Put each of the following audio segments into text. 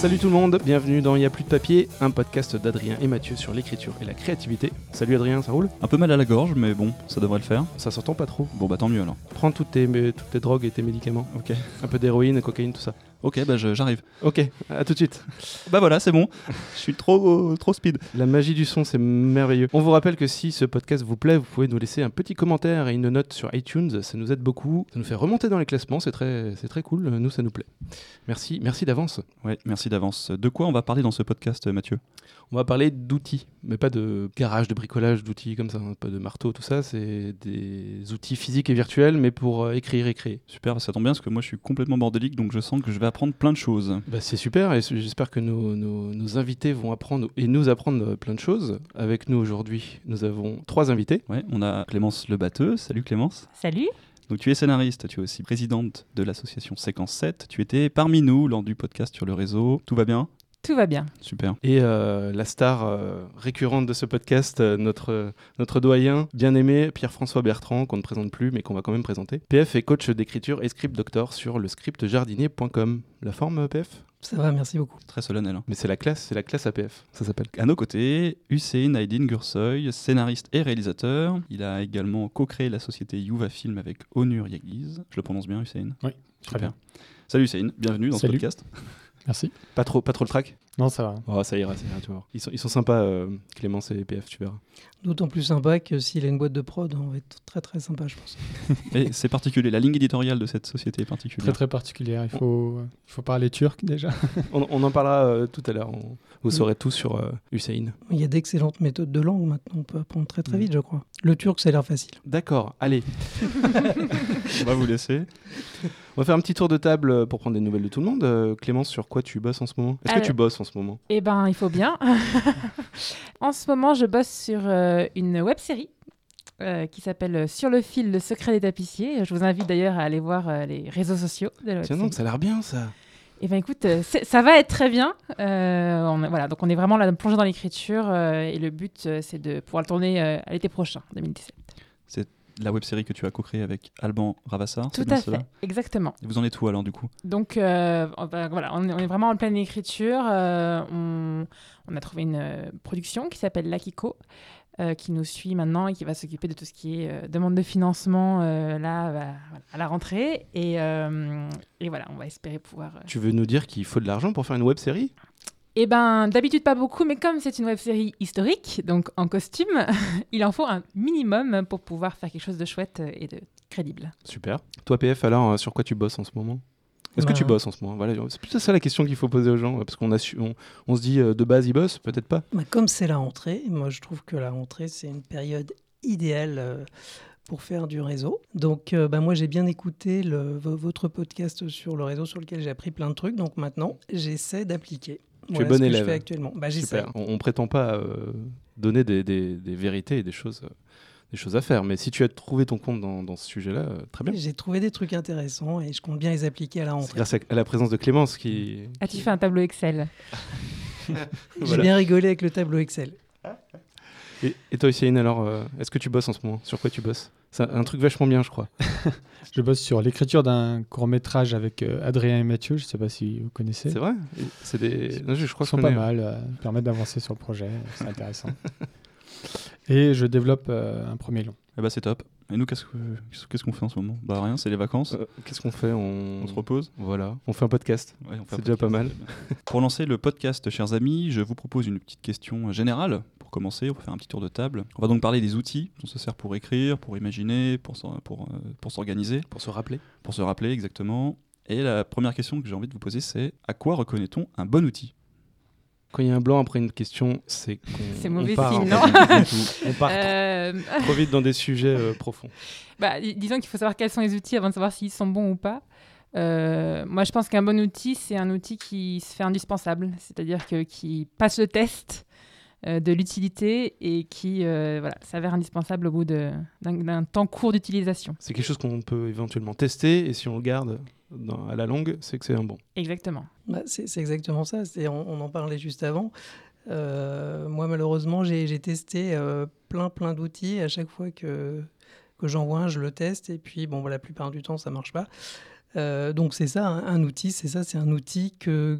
Salut tout le monde, bienvenue dans Y'a plus de papier, un podcast d'Adrien et Mathieu sur l'écriture et la créativité. Salut Adrien, ça roule ? Un peu mal à la gorge, mais bon, ça devrait le faire. Ça s'entend pas trop. Bon bah tant mieux alors. Prends toutes tes drogues et tes médicaments. Ok. Un peu d'héroïne, cocaïne, tout ça. Ok, bah j'arrive. Ok, à tout de suite. Bah voilà, c'est bon. Je suis trop speed. La magie du son, c'est merveilleux. On vous rappelle que si ce podcast vous plaît, vous pouvez nous laisser un petit commentaire et une note sur iTunes, ça nous aide beaucoup. Ça nous fait remonter dans les classements, c'est très cool, nous ça nous plaît. Merci d'avance. Ouais, merci d'avance. De quoi on va parler dans ce podcast, Mathieu ? On va parler d'outils, mais pas de garage, de bricolage, d'outils comme ça, hein, pas de marteau, tout ça, c'est des outils physiques et virtuels, mais pour écrire et créer. Super, ça tombe bien parce que moi je suis complètement bordélique, donc je sens que je vais apprendre plein de choses. Bah, c'est super, et j'espère que nos invités vont apprendre et nous apprendre plein de choses. Avec nous aujourd'hui, nous avons 3 invités. Ouais, on a Clémence Lebatteux. Salut Clémence. Salut. Donc tu es scénariste, tu es aussi présidente de l'association Séquence 7. Tu étais parmi nous lors du podcast sur le réseau. Tout va bien ? Tout va bien. Super. Et la star récurrente de ce podcast, notre doyen bien aimé, Pierre-François Bertrand, qu'on ne présente plus mais qu'on va quand même présenter. PF est coach d'écriture et script doctor sur le scriptjardinier.com. La forme, PF ? Ça va, merci beaucoup. Très solennel. Hein. Mais c'est la classe APF, ça s'appelle. À nos côtés, Hussein Aydin Gursoy, scénariste et réalisateur. Il a également co-créé la société Yuva Film avec Onur Yegiz. Je le prononce bien, Hussein ? Oui, très bien. Salut Hussein, bienvenue dans ce podcast. Merci. Pas trop le track ? Non, ça va. Oh, ça ira, tu vois. Ils sont sympas, Clémence et PF, tu verras. D'autant plus sympa que s'il a une boîte de prod, on va être très très sympa, je pense. Et c'est particulier, la ligne éditoriale de cette société est particulière. Très très particulière, il faut parler turc déjà. On en parlera tout à l'heure, vous saurez tout sur Hussein. Il y a d'excellentes méthodes de langue maintenant, on peut apprendre très très vite, je crois. Le turc, ça a l'air facile. D'accord, allez. On va vous laisser. On va faire un petit tour de table pour prendre des nouvelles de tout le monde. Clémence, sur quoi tu bosses en ce moment ? Est-ce que tu bosses en ce moment ? Eh ben, il faut bien. En ce moment, je bosse sur une web-série qui s'appelle Sur le fil, le secret des tapissiers. Je vous invite d'ailleurs à aller voir les réseaux sociaux de la Tiens web-série. donc, ça a l'air bien ça. Eh ben, écoute, ça va être très bien. Donc on est vraiment là plongé dans l'écriture et le but, c'est de pouvoir le tourner à l'été prochain, 2017. C'est la web-série que tu as co-créée avec Alban Ravassar. Tout à fait, exactement. Et vous en êtes où alors du coup ? Donc voilà, on est vraiment en pleine écriture. On a trouvé une production qui s'appelle L'Akiko, qui nous suit maintenant et qui va s'occuper de tout ce qui est demande de financement à la rentrée. Et voilà, on va espérer pouvoir... Tu veux nous dire qu'il faut de l'argent pour faire une web-série ? Eh ben, d'habitude pas beaucoup, mais comme c'est une web-série historique, donc en costume, il en faut un minimum pour pouvoir faire quelque chose de chouette et de crédible. Super. Toi, PF, alors, sur quoi tu bosses en ce moment ? Est-ce que tu bosses en ce moment ? Voilà, c'est plutôt ça la question qu'il faut poser aux gens, parce qu'on on se dit de base ils bossent, peut-être pas. Comme c'est la rentrée, moi je trouve que la rentrée c'est une période idéale pour faire du réseau. Donc moi j'ai bien écouté votre podcast sur le réseau sur lequel j'ai appris plein de trucs, donc maintenant j'essaie d'appliquer. Tu es bon élève. Ce que je fais actuellement. J'essaie. Super. On prétend pas donner des vérités et des choses à faire, mais si tu as trouvé ton compte dans ce sujet-là, très bien. J'ai trouvé des trucs intéressants et je compte bien les appliquer à la rentrée. C'est grâce à la présence de Clémence qui... As-tu fait un tableau Excel ? J'ai bien rigolé avec le tableau Excel. Et toi, Hussein, alors, est-ce que tu bosses en ce moment ? Sur quoi tu bosses ? C'est un truc vachement bien, je crois. Je bosse sur l'écriture d'un court-métrage avec Adrien et Mathieu, je ne sais pas si vous connaissez. C'est vrai ? Je crois Ils sont pas mal, permettent d'avancer sur le projet, c'est intéressant. Et je développe un premier long. Eh ben c'est top. Et nous, qu'est-ce qu'on fait en ce moment ? Bah rien, c'est les vacances. Qu'est-ce qu'on fait ? On se repose. Voilà, on fait un podcast. Ouais, c'est déjà pas mal. Pour lancer le podcast, chers amis, je vous propose une petite question générale. Pour commencer, on va faire un petit tour de table. On va donc parler des outils dont on se sert pour écrire, pour imaginer, pour s'organiser. Pour se rappeler. Pour se rappeler, exactement. Et la première question que j'ai envie de vous poser, c'est à quoi reconnaît-on un bon outil ? Quand il y a un blanc après une question, c'est qu'on c'est mauvais part, signe, non ? On part trop vite dans des sujets profonds. Disons qu'il faut savoir quels sont les outils avant de savoir s'ils sont bons ou pas. Moi, je pense qu'un bon outil, c'est un outil qui se fait indispensable, c'est-à-dire qui passe le test de l'utilité et qui s'avère indispensable au bout d'un temps court d'utilisation. C'est quelque chose qu'on peut éventuellement tester et si on le garde à la longue, c'est que c'est un bon. Exactement. C'est exactement ça. On en parlait juste avant. Moi, malheureusement, j'ai testé plein d'outils. À chaque fois que j'en vois un, je le teste. Et puis, la plupart du temps, ça ne marche pas. Donc, c'est ça, un outil. C'est un outil que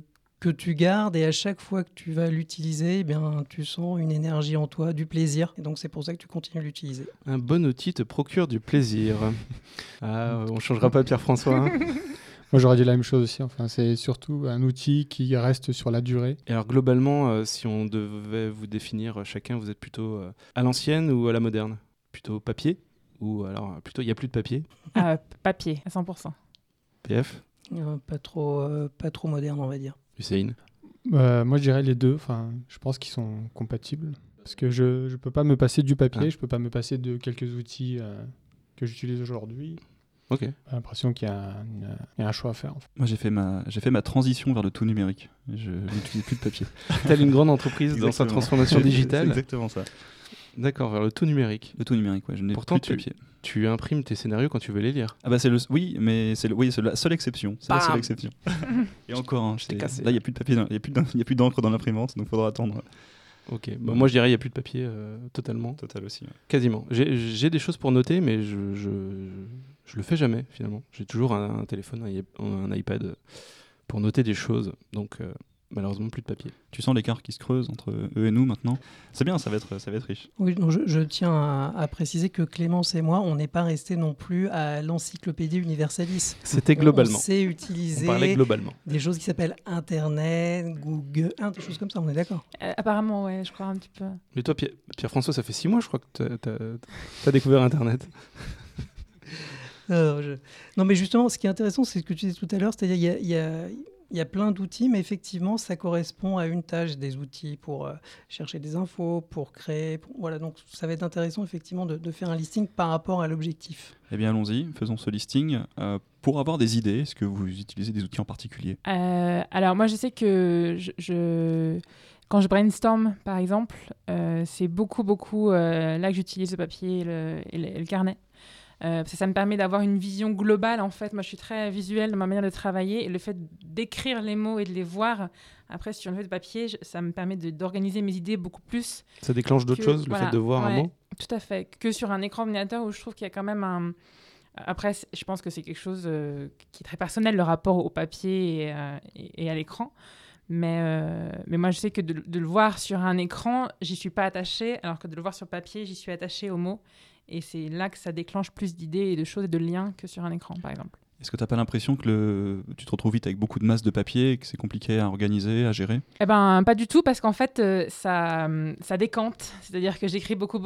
que tu gardes et à chaque fois que tu vas l'utiliser, eh bien, tu sens une énergie en toi, du plaisir. Et donc, c'est pour ça que tu continues de l'utiliser. Un bon outil te procure du plaisir. Ah, on changera pas Pierre-François. Hein. Moi, j'aurais dit la même chose aussi. Enfin, c'est surtout un outil qui reste sur la durée. Et alors, globalement, si on devait vous définir chacun, vous êtes plutôt à l'ancienne ou à la moderne? Plutôt papier? Ou alors, plutôt, il n'y a plus de papier? Papier, à 100%. PF? Pas trop moderne, on va dire. Hussein? Moi, je dirais les deux. Enfin, je pense qu'ils sont compatibles. Parce que je ne peux pas me passer du papier, je ne peux pas me passer de quelques outils que j'utilise aujourd'hui. Ok. J'ai l'impression qu'il y a un choix à faire. En fait. Moi, j'ai fait ma transition vers le tout numérique. Je n'utilise plus de papier. Telle une grande entreprise dans sa transformation digitale. C'est exactement ça. D'accord, vers le tout numérique. Le tout numérique, ouais. Je n'ai Pourtant, plus de papier. Tu imprimes tes scénarios quand tu veux les lire. Ah bah oui, mais c'est la seule exception. C'est la seule exception. Et encore, hein, t'ai cassé. là, il n'y a plus de papier, il n'y a plus d'encre dans l'imprimante, donc il faudra attendre. Ok, moi je dirais il n'y a plus de papier totalement. Total aussi. Ouais. Quasiment. J'ai des choses pour noter, mais je le fais jamais finalement. J'ai toujours un téléphone, un iPad pour noter des choses. Donc malheureusement plus de papier. Tu sens l'écart qui se creuse entre eux et nous maintenant. C'est bien, ça va être riche. Oui, donc je tiens à préciser que Clémence et moi, on n'est pas restés non plus à l'encyclopédie universalis. C'était globalement. On sait On utiliser parlait globalement. des choses qui s'appellent Internet, Google, des choses comme ça, on est d'accord. Apparemment, ouais, je crois un petit peu. Mais toi, Pierre-François, ça fait 6 mois, je crois que t'as découvert Internet. Non, mais justement, ce qui est intéressant, c'est ce que tu disais tout à l'heure, c'est-à-dire il y a plein d'outils, mais effectivement, ça correspond à une tâche, des outils pour chercher des infos, pour créer. Voilà, donc ça va être intéressant, effectivement, de faire un listing par rapport à l'objectif. Eh bien, allons-y, faisons ce listing. Pour avoir des idées, est-ce que vous utilisez des outils en particulier ? Alors, moi, je sais que quand je brainstorm, par exemple, c'est beaucoup là que j'utilise le papier et le carnet. Parce que ça me permet d'avoir une vision globale, en fait. Moi, je suis très visuelle dans ma manière de travailler. Et le fait d'écrire les mots et de les voir, après, sur une feuille de papier, ça me permet d'organiser mes idées beaucoup plus. Ça déclenche d'autres choses, le fait de voir un mot ? Tout à fait. Que sur un écran ordinateur où je trouve qu'il y a quand même un... Après, je pense que c'est quelque chose qui est très personnel, le rapport au papier et à l'écran. Mais moi, je sais que de le voir sur un écran, j'y suis pas attachée, alors que de le voir sur papier, j'y suis attachée aux mots. Et c'est là que ça déclenche plus d'idées et de choses et de liens que sur un écran, par exemple. Est-ce que tu n'as pas l'impression que tu te retrouves vite avec beaucoup de masse de papier et que c'est compliqué à organiser, à gérer ? Eh ben, pas du tout, parce qu'en fait, ça décante. C'est-à-dire que j'écris beaucoup,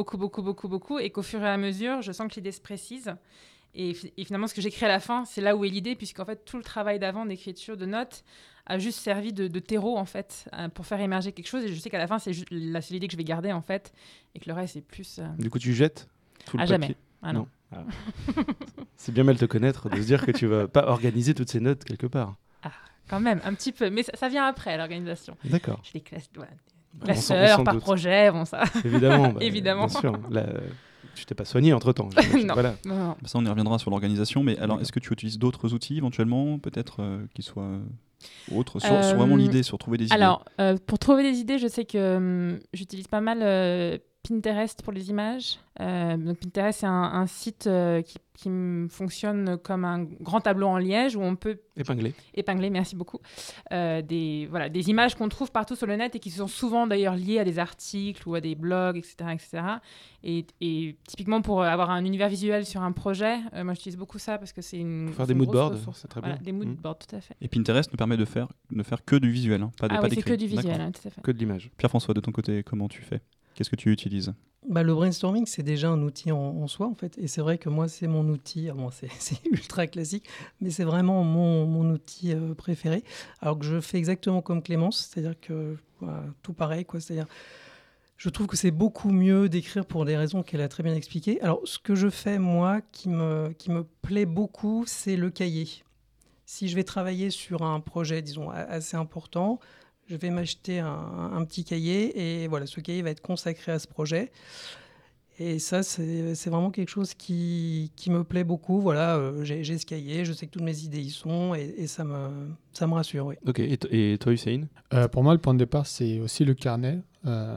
et qu'au fur et à mesure, je sens que l'idée se précise. Et finalement, ce que j'écris à la fin, c'est là où est l'idée, puisqu'en fait, tout le travail d'avant d'écriture, de notes, a juste servi de terreau, en fait, pour faire émerger quelque chose. Et je sais qu'à la fin, c'est l'idée que je vais garder, en fait, et que le reste, c'est plus... Du coup, tu jettes tout le papier ? Jamais. Ah non. Ah. C'est bien mal te connaître, de se dire que tu vas pas organiser toutes ces notes quelque part. Ah, quand même, un petit peu. Mais ça vient après, l'organisation. D'accord. Je les classe, voilà. On Classeurs, s'en par doute. projet, bon ça. Évidemment. Évidemment. Bien sûr. Là, tu t'es pas soigné entre-temps. Non. Voilà. Non. Ça, on y reviendra sur l'organisation. Mais alors, est-ce que tu utilises d'autres outils éventuellement, peut-être qui soient autres, sur vraiment l'idée, sur trouver des idées ? Alors, pour trouver des idées, je sais que j'utilise pas mal Pinterest pour les images. Donc Pinterest, c'est un site qui fonctionne comme un grand tableau en liège où on peut épingler, merci beaucoup, des images qu'on trouve partout sur le net et qui sont souvent d'ailleurs liées à des articles ou à des blogs, etc. Et typiquement pour avoir un univers visuel sur un projet, moi j'utilise beaucoup ça parce que c'est une faire des mood boards, c'est très bien. bien. Des mood boards, tout à fait. Et Pinterest nous permet de faire que du visuel, hein, pas d'écrit. C'est que du visuel, hein, tout à fait. Que de l'image. Pierre-François, de ton côté, comment tu fais ? Qu'est-ce que tu utilises ? Le brainstorming, c'est déjà un outil en soi, en fait. Et c'est vrai que moi, c'est mon outil. C'est ultra classique, mais c'est vraiment mon outil préféré. Alors que je fais exactement comme Clémence, c'est-à-dire que tout pareil, quoi. C'est-à-dire, je trouve que c'est beaucoup mieux d'écrire pour des raisons qu'elle a très bien expliquées. Alors, ce que je fais, moi, qui me plaît beaucoup, c'est le cahier. Si je vais travailler sur un projet, disons, assez important, je vais m'acheter un petit cahier et voilà, ce cahier va être consacré à ce projet. Et ça, c'est vraiment quelque chose qui me plaît beaucoup. Voilà, j'ai ce cahier, je sais que toutes mes idées y sont et ça me rassure. Oui. Ok, et toi, Hussein ? Pour moi, le point de départ, c'est aussi le carnet.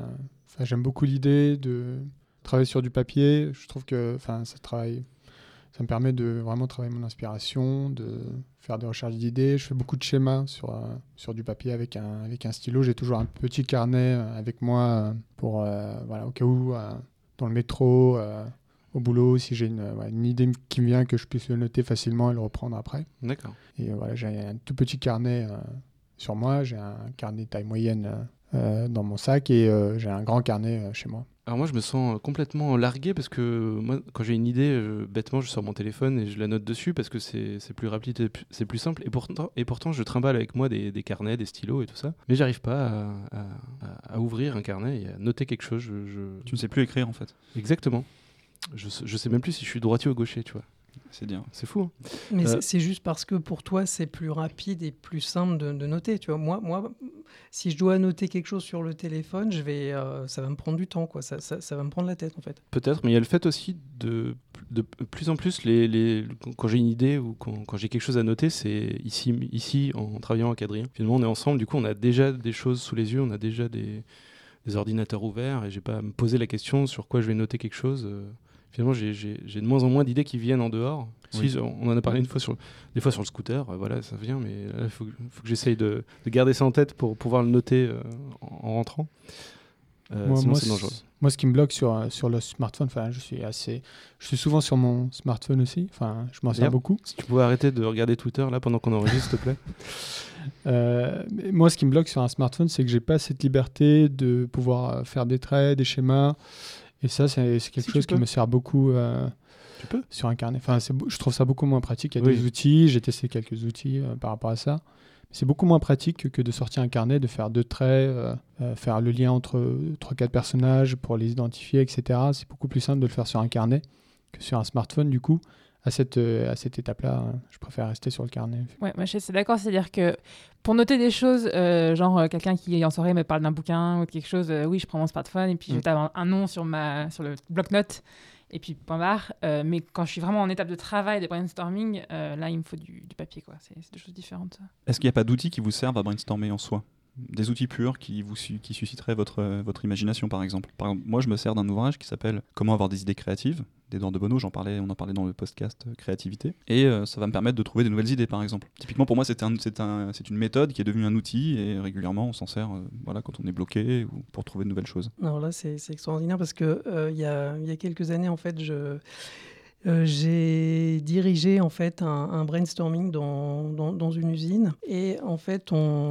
J'aime beaucoup l'idée de travailler sur du papier. Je trouve que ça travaille Ça me permet de vraiment travailler mon inspiration, de faire des recherches d'idées. Je fais beaucoup de schémas sur du papier avec un stylo. J'ai toujours un petit carnet avec moi pour, au cas où, dans le métro, au boulot, si j'ai une idée qui me vient, que je puisse le noter facilement et le reprendre après. D'accord. Et j'ai un tout petit carnet sur moi. J'ai un carnet taille moyenne dans mon sac et j'ai un grand carnet chez moi. Alors moi, je me sens complètement largué parce que moi, quand j'ai une idée, bêtement, je sors mon téléphone et je la note dessus parce que c'est plus rapide, c'est plus simple. Et pourtant, je trimballe avec moi des carnets, des stylos et tout ça. Mais j'arrive pas à ouvrir un carnet et à noter quelque chose. Tu ne sais plus écrire en fait. Exactement. Je sais même plus si je suis droitier ou gaucher, tu vois. C'est bien. C'est fou. Hein. Mais c'est juste parce que pour toi, c'est plus rapide et plus simple de noter. Tu vois, moi, si je dois noter quelque chose sur le téléphone, ça va me prendre du temps, quoi. Ça va me prendre la tête, en fait. Peut-être, mais il y a le fait aussi de plus en plus, quand j'ai une idée ou quand j'ai quelque chose à noter, c'est ici, en travaillant avec Adrien. Finalement, on est ensemble, du coup, on a déjà des choses sous les yeux, on a déjà des ordinateurs ouverts et j'ai pas à me poser la question sur quoi je vais noter quelque chose. Finalement, j'ai de moins en moins d'idées qui viennent en dehors. Oui. Si, on en a parlé des fois sur le scooter, voilà, ça vient, mais là, il faut que j'essaye de garder ça en tête pour pouvoir le noter en rentrant. Sinon, c'est dangereux. Moi, ce qui me bloque sur le smartphone, je suis souvent sur mon smartphone aussi. Je m'en sers beaucoup. Si tu pouvais arrêter de regarder Twitter là pendant qu'on enregistre, s'il te plaît. Moi, ce qui me bloque sur un smartphone, c'est que j'ai pas cette liberté de pouvoir faire des traits, des schémas. Et ça, c'est quelque chose qui me sert beaucoup tu peux sur un carnet. Je trouve ça beaucoup moins pratique. Il y a des outils, j'ai testé quelques outils par rapport à ça. C'est beaucoup moins pratique que de sortir un carnet, de faire 2 traits, faire le lien entre 3-4 personnages pour les identifier, etc. C'est beaucoup plus simple de le faire sur un carnet que sur un smartphone, du coup. À cette étape-là, je préfère rester sur le carnet. Ouais, moi je suis d'accord, c'est-à-dire que pour noter des choses, genre quelqu'un qui en soirée me parle d'un bouquin ou de quelque chose, oui, je prends mon smartphone et puis je tape un nom sur le bloc-notes et puis point barre. Mais quand je suis vraiment en étape de travail, de brainstorming, là il me faut du papier, quoi. C'est 2 choses différentes. Est-ce qu'il n'y a pas d'outils qui vous servent à brainstormer en soi ? Des outils purs qui susciteraient votre imagination, par exemple. Moi, je me sers d'un ouvrage qui s'appelle « Comment avoir des idées créatives » d'Edouard de Bono, on en parlait dans le podcast Créativité. Et ça va me permettre de trouver des nouvelles idées, par exemple. Typiquement, pour moi, c'est une méthode qui est devenue un outil et régulièrement, on s'en sert quand on est bloqué ou pour trouver de nouvelles choses. Alors là, c'est extraordinaire parce que il y a quelques années, en fait, j'ai dirigé en fait un brainstorming dans une usine et en fait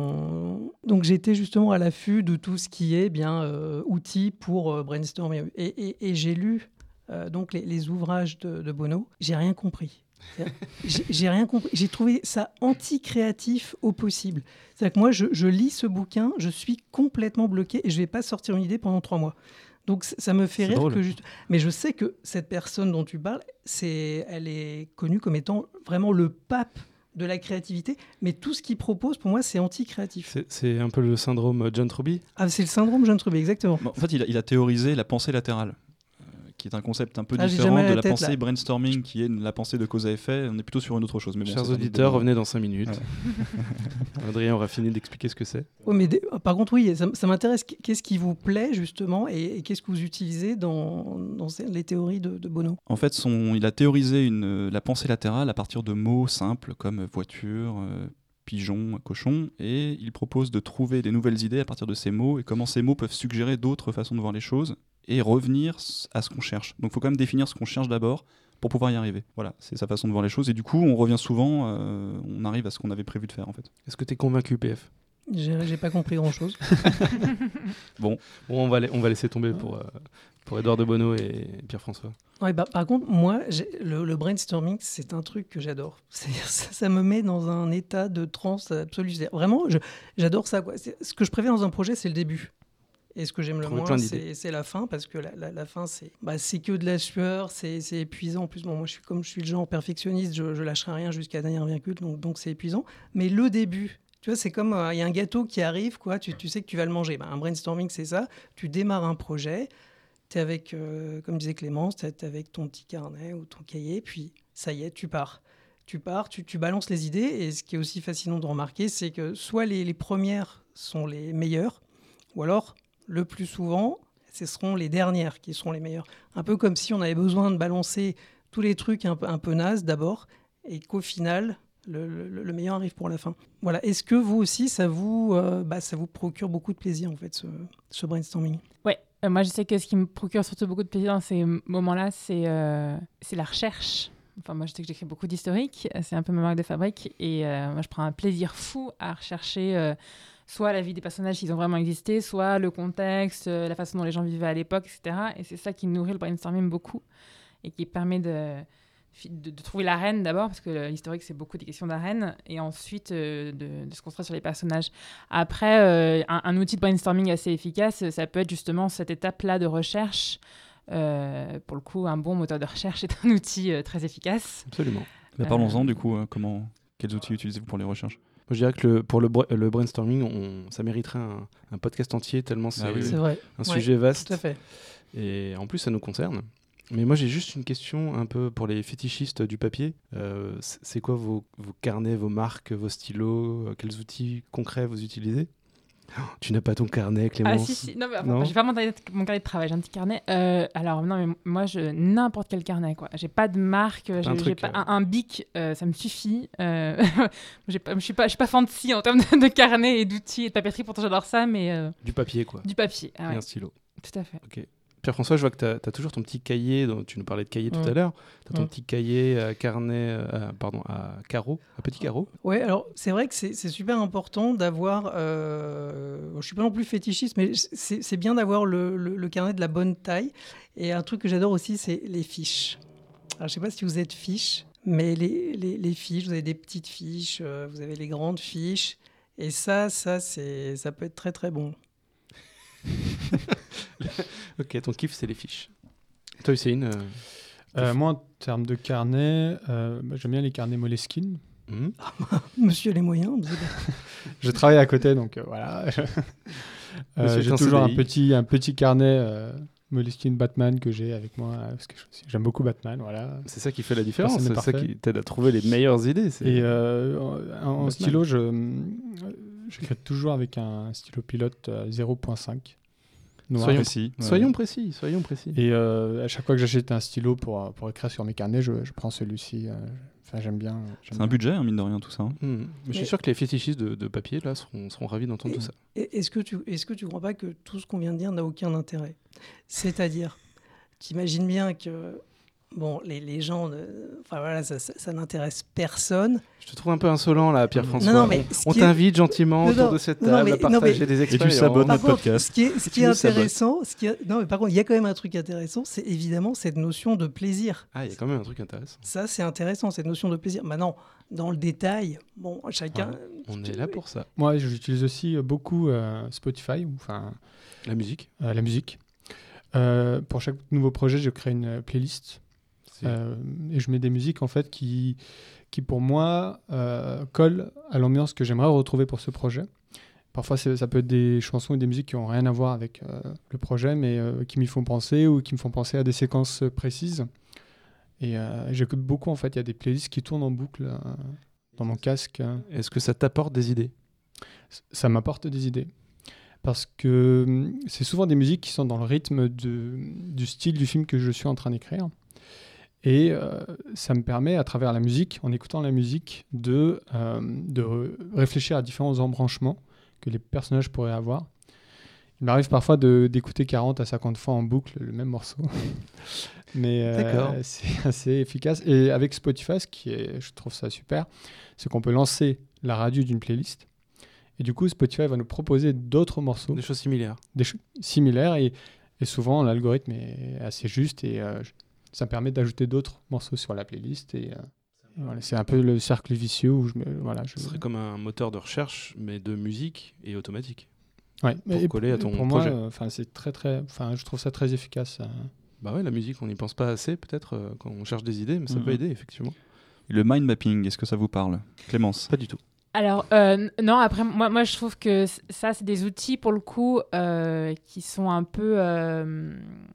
donc j'étais justement à l'affût de tout ce qui est outils pour brainstormer et j'ai lu donc les ouvrages de Bono. J'ai rien compris. J'ai rien compris. J'ai trouvé ça anti-créatif au possible. C'est-à-dire que moi je lis ce bouquin, je suis complètement bloqué et je vais pas sortir une idée pendant 3 mois. Donc ça me fait rire drôle. Mais je sais que cette personne dont tu parles, elle est connue comme étant vraiment le pape de la créativité, mais tout ce qu'il propose, pour moi, c'est anti-créatif. C'est un peu le syndrome John Truby. Ah, c'est le syndrome John Truby, exactement. En fait, il a théorisé la pensée latérale, qui est un concept un peu différent de la pensée brainstorming, qui est la pensée de cause à effet. On est plutôt sur une autre chose. Mais bon, chers auditeurs, revenez dans 5 minutes. Ouais. Adrien aura fini d'expliquer ce que c'est. Oui, mais par contre, oui, ça m'intéresse. Qu'est-ce qui vous plaît, justement, et qu'est-ce que vous utilisez dans les théories de Bono ? En fait, il a théorisé la pensée latérale à partir de mots simples comme voiture, pigeon, cochon, et il propose de trouver des nouvelles idées à partir de ces mots et comment ces mots peuvent suggérer d'autres façons de voir les choses et revenir à ce qu'on cherche. Donc il faut quand même définir ce qu'on cherche d'abord pour pouvoir y arriver. Voilà, c'est sa façon de voir les choses et du coup on revient souvent, on arrive à ce qu'on avait prévu de faire en fait. Est-ce que tu es convaincu, PF ? J'ai pas compris grand-chose. Bon, on va laisser tomber pour Edouard de Bono et Pierre-François. Ouais, par contre, moi, le brainstorming, c'est un truc que j'adore. Ça me met dans un état de transe absolue. Vraiment, j'adore ça, quoi. Ce que je préfère dans un projet, c'est le début. Et ce que j'aime le moins, c'est la fin, parce que la fin, c'est que de la sueur, c'est épuisant. En plus, bon, moi, je suis le genre perfectionniste, je lâcherai rien jusqu'à la dernière virgule, donc c'est épuisant. Mais le début, tu vois, c'est comme il y a un gâteau qui arrive, quoi. Tu sais que tu vas le manger. Un brainstorming, c'est ça. Tu démarres un projet, tu es avec, comme disait Clémence, tu es avec ton petit carnet ou ton cahier, puis ça y est, tu pars. Tu balances les idées. Et ce qui est aussi fascinant de remarquer, c'est que soit les premières sont les meilleures, ou alors, le plus souvent, ce seront les dernières qui seront les meilleures. Un peu comme si on avait besoin de balancer tous les trucs un peu nazes d'abord, et qu'au final, le meilleur arrive pour la fin. Voilà. Est-ce que vous aussi, ça vous procure beaucoup de plaisir, en fait, ce brainstorming? Ouais. Moi, je sais que ce qui me procure surtout beaucoup de plaisir dans ces moments-là, c'est la recherche. Enfin, moi, je sais que j'écris beaucoup d'historique. C'est un peu ma marque de fabrique. Et moi, je prends un plaisir fou à rechercher soit la vie des personnages s'ils ont vraiment existé, soit le contexte, la façon dont les gens vivaient à l'époque, etc. Et c'est ça qui nourrit le brainstorming beaucoup et qui permet de trouver l'arène d'abord, parce que l'historique, c'est beaucoup des questions d'arène, et ensuite de se construire sur les personnages. Après, un outil de brainstorming assez efficace, ça peut être justement cette étape-là de recherche. Pour le coup, un bon moteur de recherche est un outil très efficace. Absolument. Parlons-en du coup, quels outils utilisez-vous pour les recherches? Moi, je dirais que pour le brainstorming, ça mériterait un podcast entier, tellement c'est un sujet vaste. Tout à fait. Et en plus, ça nous concerne. Mais moi, j'ai juste une question un peu pour les fétichistes du papier. C'est quoi vos carnets, vos marques, vos stylos? Quels outils concrets vous utilisez? Tu n'as pas ton carnet, Clémence? Ah si. Non, mais j'ai pas mon carnet de travail, j'ai un petit carnet. Alors non, mais moi, n'importe quel carnet, quoi. J'ai pas de marque, j'ai pas un bic, ça me suffit. Je suis pas fancy en termes de carnet et d'outils et de papeterie, pourtant j'adore ça, mais... Du papier, quoi. Du papier, et un stylo. Tout à fait. Ok. Pierre-François, je vois que tu as toujours ton petit cahier, dont tu nous parlais de cahier tout à l'heure. Tu as ton petit cahier à carnet, à carreaux, à petits carreaux. Oui, alors c'est vrai que c'est super important d'avoir, je ne suis pas non plus fétichiste, mais c'est bien d'avoir le carnet de la bonne taille. Et un truc que j'adore aussi, c'est les fiches. Alors je ne sais pas si vous êtes fiches, mais les fiches, vous avez des petites fiches, vous avez les grandes fiches. Et ça peut être très très bon. Ok, ton kiff, c'est les fiches. Toi, Hussein moi, en termes de carnet, j'aime bien les carnets Moleskine. Monsieur les moyens. Je travaille à côté, donc voilà. J'ai toujours un petit carnet Moleskine Batman que j'ai avec moi, parce que j'aime beaucoup Batman. Voilà. C'est ça qui fait la différence, c'est ça qui t'aide à trouver les meilleures idées. Et en stylo, j'écris toujours avec un stylo pilote 0.5. Soyons précis. Et à chaque fois que j'achète un stylo pour écrire sur mes carnets, je prends celui-ci. J'aime bien. C'est un budget, mine de rien, tout ça. Mais je suis sûr que les fétichistes de papier là seront ravis d'entendre tout ça. Est-ce que tu crois pas que tout ce qu'on vient de dire n'a aucun intérêt? C'est-à-dire, t'imagines bien que les gens, ça n'intéresse personne. Je te trouve un peu insolent là, Pierre-François. Non, mais on t'invite gentiment autour de cette table à partager des expériences. Et tu sabonnes notre podcast. Ce qui est intéressant, mais par contre, il y a quand même un truc intéressant, c'est évidemment cette notion de plaisir. Ah, il y a quand même un truc intéressant. Ça, c'est intéressant, cette notion de plaisir. Maintenant, dans le détail, chacun... On est là pour ça. Moi, j'utilise aussi beaucoup Spotify, la musique. Pour chaque nouveau projet, je crée une playlist. Et je mets des musiques en fait qui pour moi collent à l'ambiance que j'aimerais retrouver pour ce projet. Parfois ça peut être des chansons ou des musiques qui n'ont rien à voir avec le projet, mais qui m'y font penser ou qui me font penser à des séquences précises. Et j'écoute beaucoup en fait. Il y a des playlists qui tournent en boucle dans mon casque. Est-ce que ça t'apporte des idées? Ça m'apporte des idées. Parce que c'est souvent des musiques qui sont dans le rythme du style du film que je suis en train d'écrire. Et ça me permet, à travers la musique, en écoutant la musique, de réfléchir à différents embranchements que les personnages pourraient avoir. Il m'arrive parfois d'écouter 40 à 50 fois en boucle le même morceau. Mais c'est assez efficace. Et avec Spotify, je trouve ça super, c'est qu'on peut lancer la radio d'une playlist. Et du coup, Spotify va nous proposer d'autres morceaux. Des choses similaires. Similaires. Et souvent, l'algorithme est assez juste et ça me permet d'ajouter d'autres morceaux sur la playlist. Et voilà, c'est un peu le cercle vicieux où Ce serait comme un moteur de recherche, mais de musique et automatique. Ouais. Pour coller à ton projet. Pour moi, c'est je trouve ça très efficace. Bah ouais, la musique, on n'y pense pas assez peut-être quand on cherche des idées, mais ça peut aider effectivement. Et le mind mapping, est-ce que ça vous parle, Clémence? Pas du tout. Alors, non, après, moi, je trouve que ça, c'est des outils, pour le coup, qui sont un peu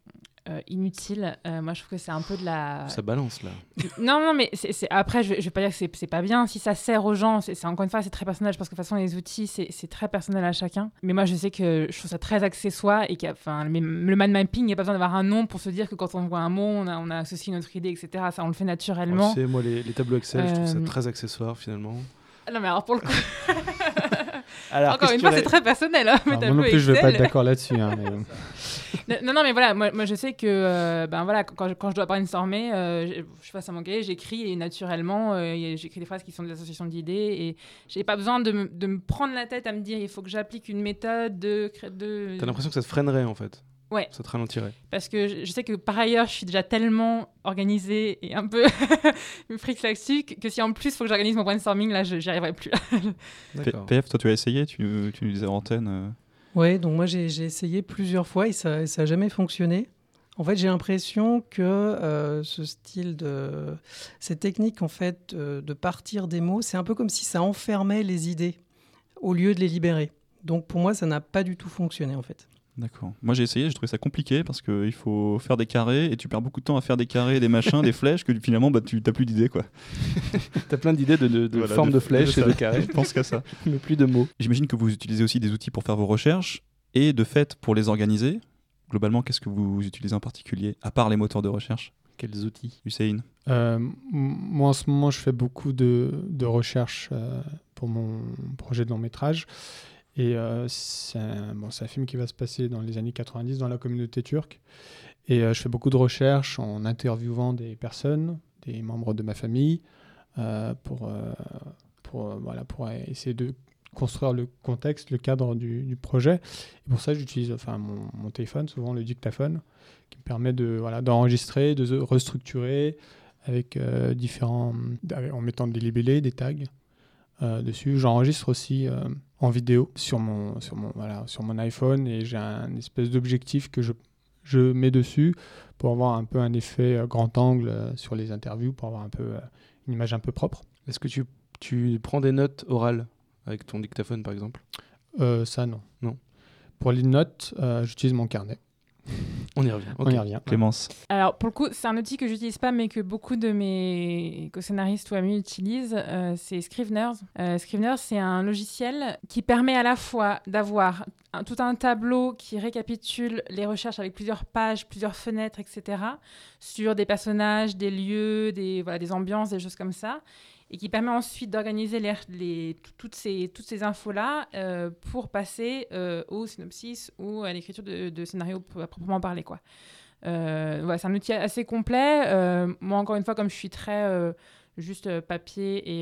inutile. Moi, je trouve que c'est un peu de la... Ça balance, là. Non, mais après, je vais pas dire que c'est pas bien. Si ça sert aux gens, c'est encore une fois, c'est très personnel. Je pense que de toute façon, les outils, c'est très personnel à chacun. Mais moi, je sais que je trouve ça très accessoire et le mind mapping, il n'y a pas besoin d'avoir un nom pour se dire que quand on voit un mot, on a associé notre idée, etc. Ça, on le fait naturellement. Tu sais, moi, les tableaux Excel, je trouve ça très accessoire, finalement. Non, mais alors pour le coup... Alors, encore une fois, c'est très personnel. Hein, moi non plus, je ne vais pas être d'accord là-dessus. Hein, mais... non, mais voilà, moi je sais que quand je dois brainstormer, je passe à mon cahier, j'écris et naturellement, j'écris des phrases qui sont des associations d'idées et je n'ai pas besoin de me prendre la tête à me dire il faut que j'applique une méthode T'as l'impression que ça te freinerait en fait. Ouais. Ça te ralentirait. Parce que je sais que par ailleurs, je suis déjà tellement organisée et un peu fric là-dessus que si en plus il faut que j'organise mon brainstorming, là, j'y arriverai plus. D'accord. PF, toi tu as essayé, tu nous disais en antenne. Ouais, donc moi j'ai essayé plusieurs fois et ça n'a jamais fonctionné. En fait, j'ai l'impression que cette technique en fait de partir des mots, c'est un peu comme si ça enfermait les idées au lieu de les libérer. Donc pour moi, ça n'a pas du tout fonctionné en fait. D'accord. Moi j'ai essayé, j'ai trouvé ça compliqué parce qu'il faut faire des carrés et tu perds beaucoup de temps à faire des carrés, des machins, des flèches que finalement tu n'as plus d'idées quoi. T'as plein d'idées de formes de flèches et de carrés. Je pense qu'à ça. Mais plus de mots. J'imagine que vous utilisez aussi des outils pour faire vos recherches et de fait pour les organiser. Globalement, qu'est-ce que vous utilisez en particulier à part les moteurs de recherche? Quels outils? Hussein? Moi en ce moment je fais beaucoup de recherches pour mon projet de long métrage. Et c'est un film qui va se passer dans les années 90 dans la communauté turque. Et je fais beaucoup de recherches en interviewant des personnes, des membres de ma famille, pour essayer de construire le contexte, le cadre du projet. Et pour ça, j'utilise mon téléphone, souvent le dictaphone, qui me permet d'enregistrer, de restructurer avec en mettant des libellés, des tags dessus. J'enregistre aussi en vidéo sur mon iPhone et j'ai un espèce d'objectif que je mets dessus pour avoir un peu un effet grand angle sur les interviews, pour avoir un peu une image un peu propre. Est-ce que tu prends des notes orales avec ton dictaphone par exemple? Ça non. Non. Pour les notes, j'utilise mon carnet. On y revient. Okay. On y revient. Clémence. Alors, pour le coup, c'est un outil que j'utilise pas, mais que beaucoup de mes co-scénaristes ou amis utilisent. C'est Scrivener. Scrivener, c'est un logiciel qui permet à la fois d'avoir tout un tableau qui récapitule les recherches avec plusieurs pages, plusieurs fenêtres, etc., sur des personnages, des lieux, des ambiances, des choses comme ça, et qui permet ensuite d'organiser toutes ces infos-là pour passer au synopsis ou à l'écriture de scénario à proprement parler, quoi. C'est un outil assez complet. Moi, encore une fois, comme je suis très juste papier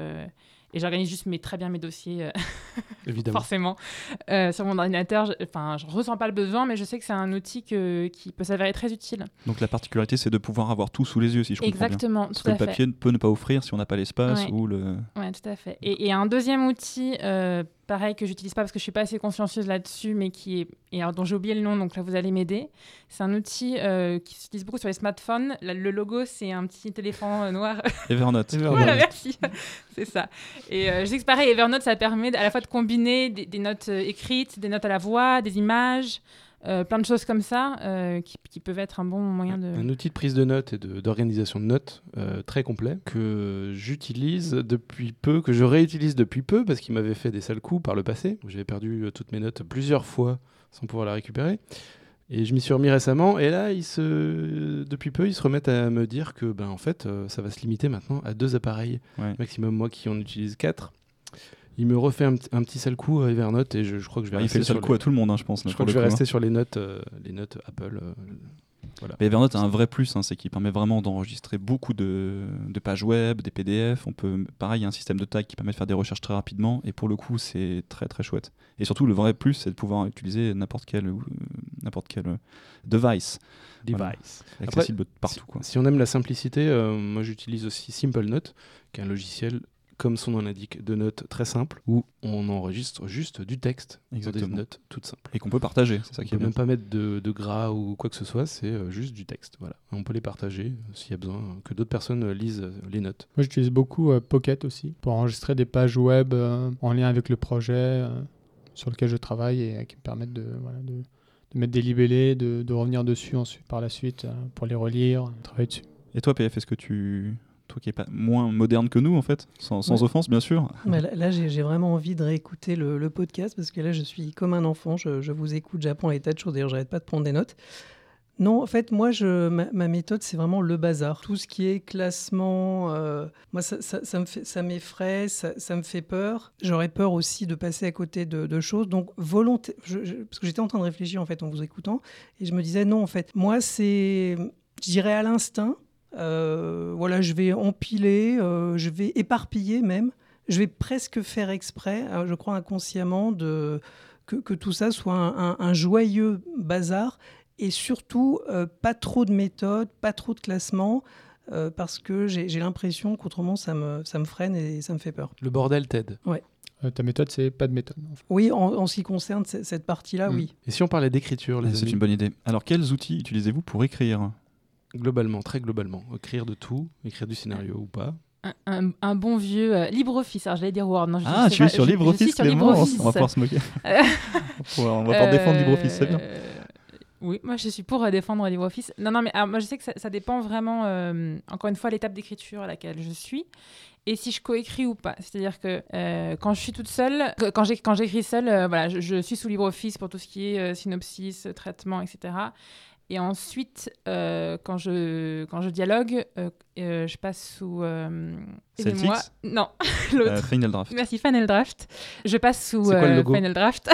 et j'organise juste très bien mes dossiers, évidemment. Forcément, sur mon ordinateur. Je ressens pas le besoin, mais je sais que c'est un outil qui peut s'avérer très utile. Donc la particularité, c'est de pouvoir avoir tout sous les yeux, si je comprends bien. Exactement, Parce que le papier ne peut ne pas offrir si on n'a pas l'espace ou le... Oui, tout à fait. Et un deuxième outil, pareil, que j'utilise pas parce que je suis pas assez consciencieuse là-dessus, mais dont j'ai oublié le nom, donc là vous allez m'aider. C'est un outil qui s'utilise beaucoup sur les smartphones. Le logo, c'est un petit éléphant noir. Evernote. Voilà, merci. C'est ça. Et je sais que pareil, Evernote, ça permet à la fois de combiner des notes écrites, des notes à la voix, des images, plein de choses comme ça qui peuvent être un bon moyen de... Un outil de prise de notes et d'organisation de notes très complet que j'utilise depuis peu, que je réutilise depuis peu parce qu'il m'avait fait des sales coups par le passé. J'avais perdu toutes mes notes plusieurs fois sans pouvoir les récupérer. Et je m'y suis remis récemment et là, depuis peu, ils se remettent à me dire que en fait, ça va se limiter maintenant à 2 appareils maximum. Moi qui en utilise 4. Il me refait un petit sale coup à Evernote et je crois que je vais rester. Il fait le sale coup à tout le monde, je pense. Je crois que je vais rester sur les notes Apple. Voilà. Mais Evernote a un vrai plus, c'est qu'il permet vraiment d'enregistrer beaucoup de pages web, des PDF. Pareil, il y a un système de tag qui permet de faire des recherches très rapidement et pour le coup, c'est très très chouette. Et surtout, le vrai plus, c'est de pouvoir utiliser n'importe quel device. Voilà. Accessible partout. Si on aime la simplicité, moi j'utilise aussi SimpleNote, qui est un logiciel comme son nom l'indique, de notes très simples où on enregistre juste du texte. Exactement. Des notes toutes simples. Et qu'on peut partager, c'est ça qui est bien. On ne peut même pas mettre de gras ou quoi que ce soit, c'est juste du texte. Voilà. On peut les partager s'il y a besoin que d'autres personnes lisent les notes. Moi j'utilise beaucoup Pocket aussi pour enregistrer des pages web en lien avec le projet sur lequel je travaille et qui me permettent de de mettre des libellés, de revenir dessus ensuite, par la suite pour les relire, travailler dessus. Et toi, PF, est-ce que toi qui n'es pas moins moderne que nous, en fait, sans offense, bien sûr. Mais là, j'ai vraiment envie de réécouter le podcast parce que là, je suis comme un enfant. Je vous écoute, j'apprends les tas de choses. D'ailleurs, j'arrête pas de prendre des notes. Non, en fait, moi, ma méthode, c'est vraiment le bazar. Tout ce qui est classement, moi, ça m'effraie, ça me fait peur. J'aurais peur aussi de passer à côté de choses. Donc, parce que j'étais en train de réfléchir, en fait, en vous écoutant, et je me disais, non, en fait, moi, je dirais à l'instinct. Voilà, je vais empiler, je vais éparpiller même. Je vais presque faire exprès, je crois inconsciemment, que tout ça soit un joyeux bazar et surtout pas trop de méthodes, pas trop de classements, parce que j'ai l'impression qu'autrement ça me freine et ça me fait peur. Le bordel t'aide. Ouais. Ta méthode, c'est pas de méthode. En fait. Oui, en ce qui concerne cette partie-là, oui. Et si on parlait d'écriture, les amis ? C'est une bonne idée. Alors, quels outils utilisez-vous pour écrire ? Globalement, très globalement. Écrire de tout, écrire du scénario ou pas. Un bon vieux LibreOffice. Alors, j'allais dire Word. Non, tu es sur LibreOffice, Clément. On va pouvoir se moquer. On va pouvoir défendre LibreOffice, c'est bien. Oui, moi je suis pour défendre LibreOffice. Non, mais alors, moi je sais que ça dépend vraiment, encore une fois, l'étape d'écriture à laquelle je suis et si je coécris ou pas. C'est-à-dire que quand je suis toute seule, quand j'écris seule, voilà, je suis sous LibreOffice pour tout ce qui est synopsis, traitement, etc. Et ensuite, quand je dialogue, je passe sous... Celtics ? Non, l'autre. Final Draft. Merci, Final Draft. Je passe sous C'est quoi le logo ? Final Draft.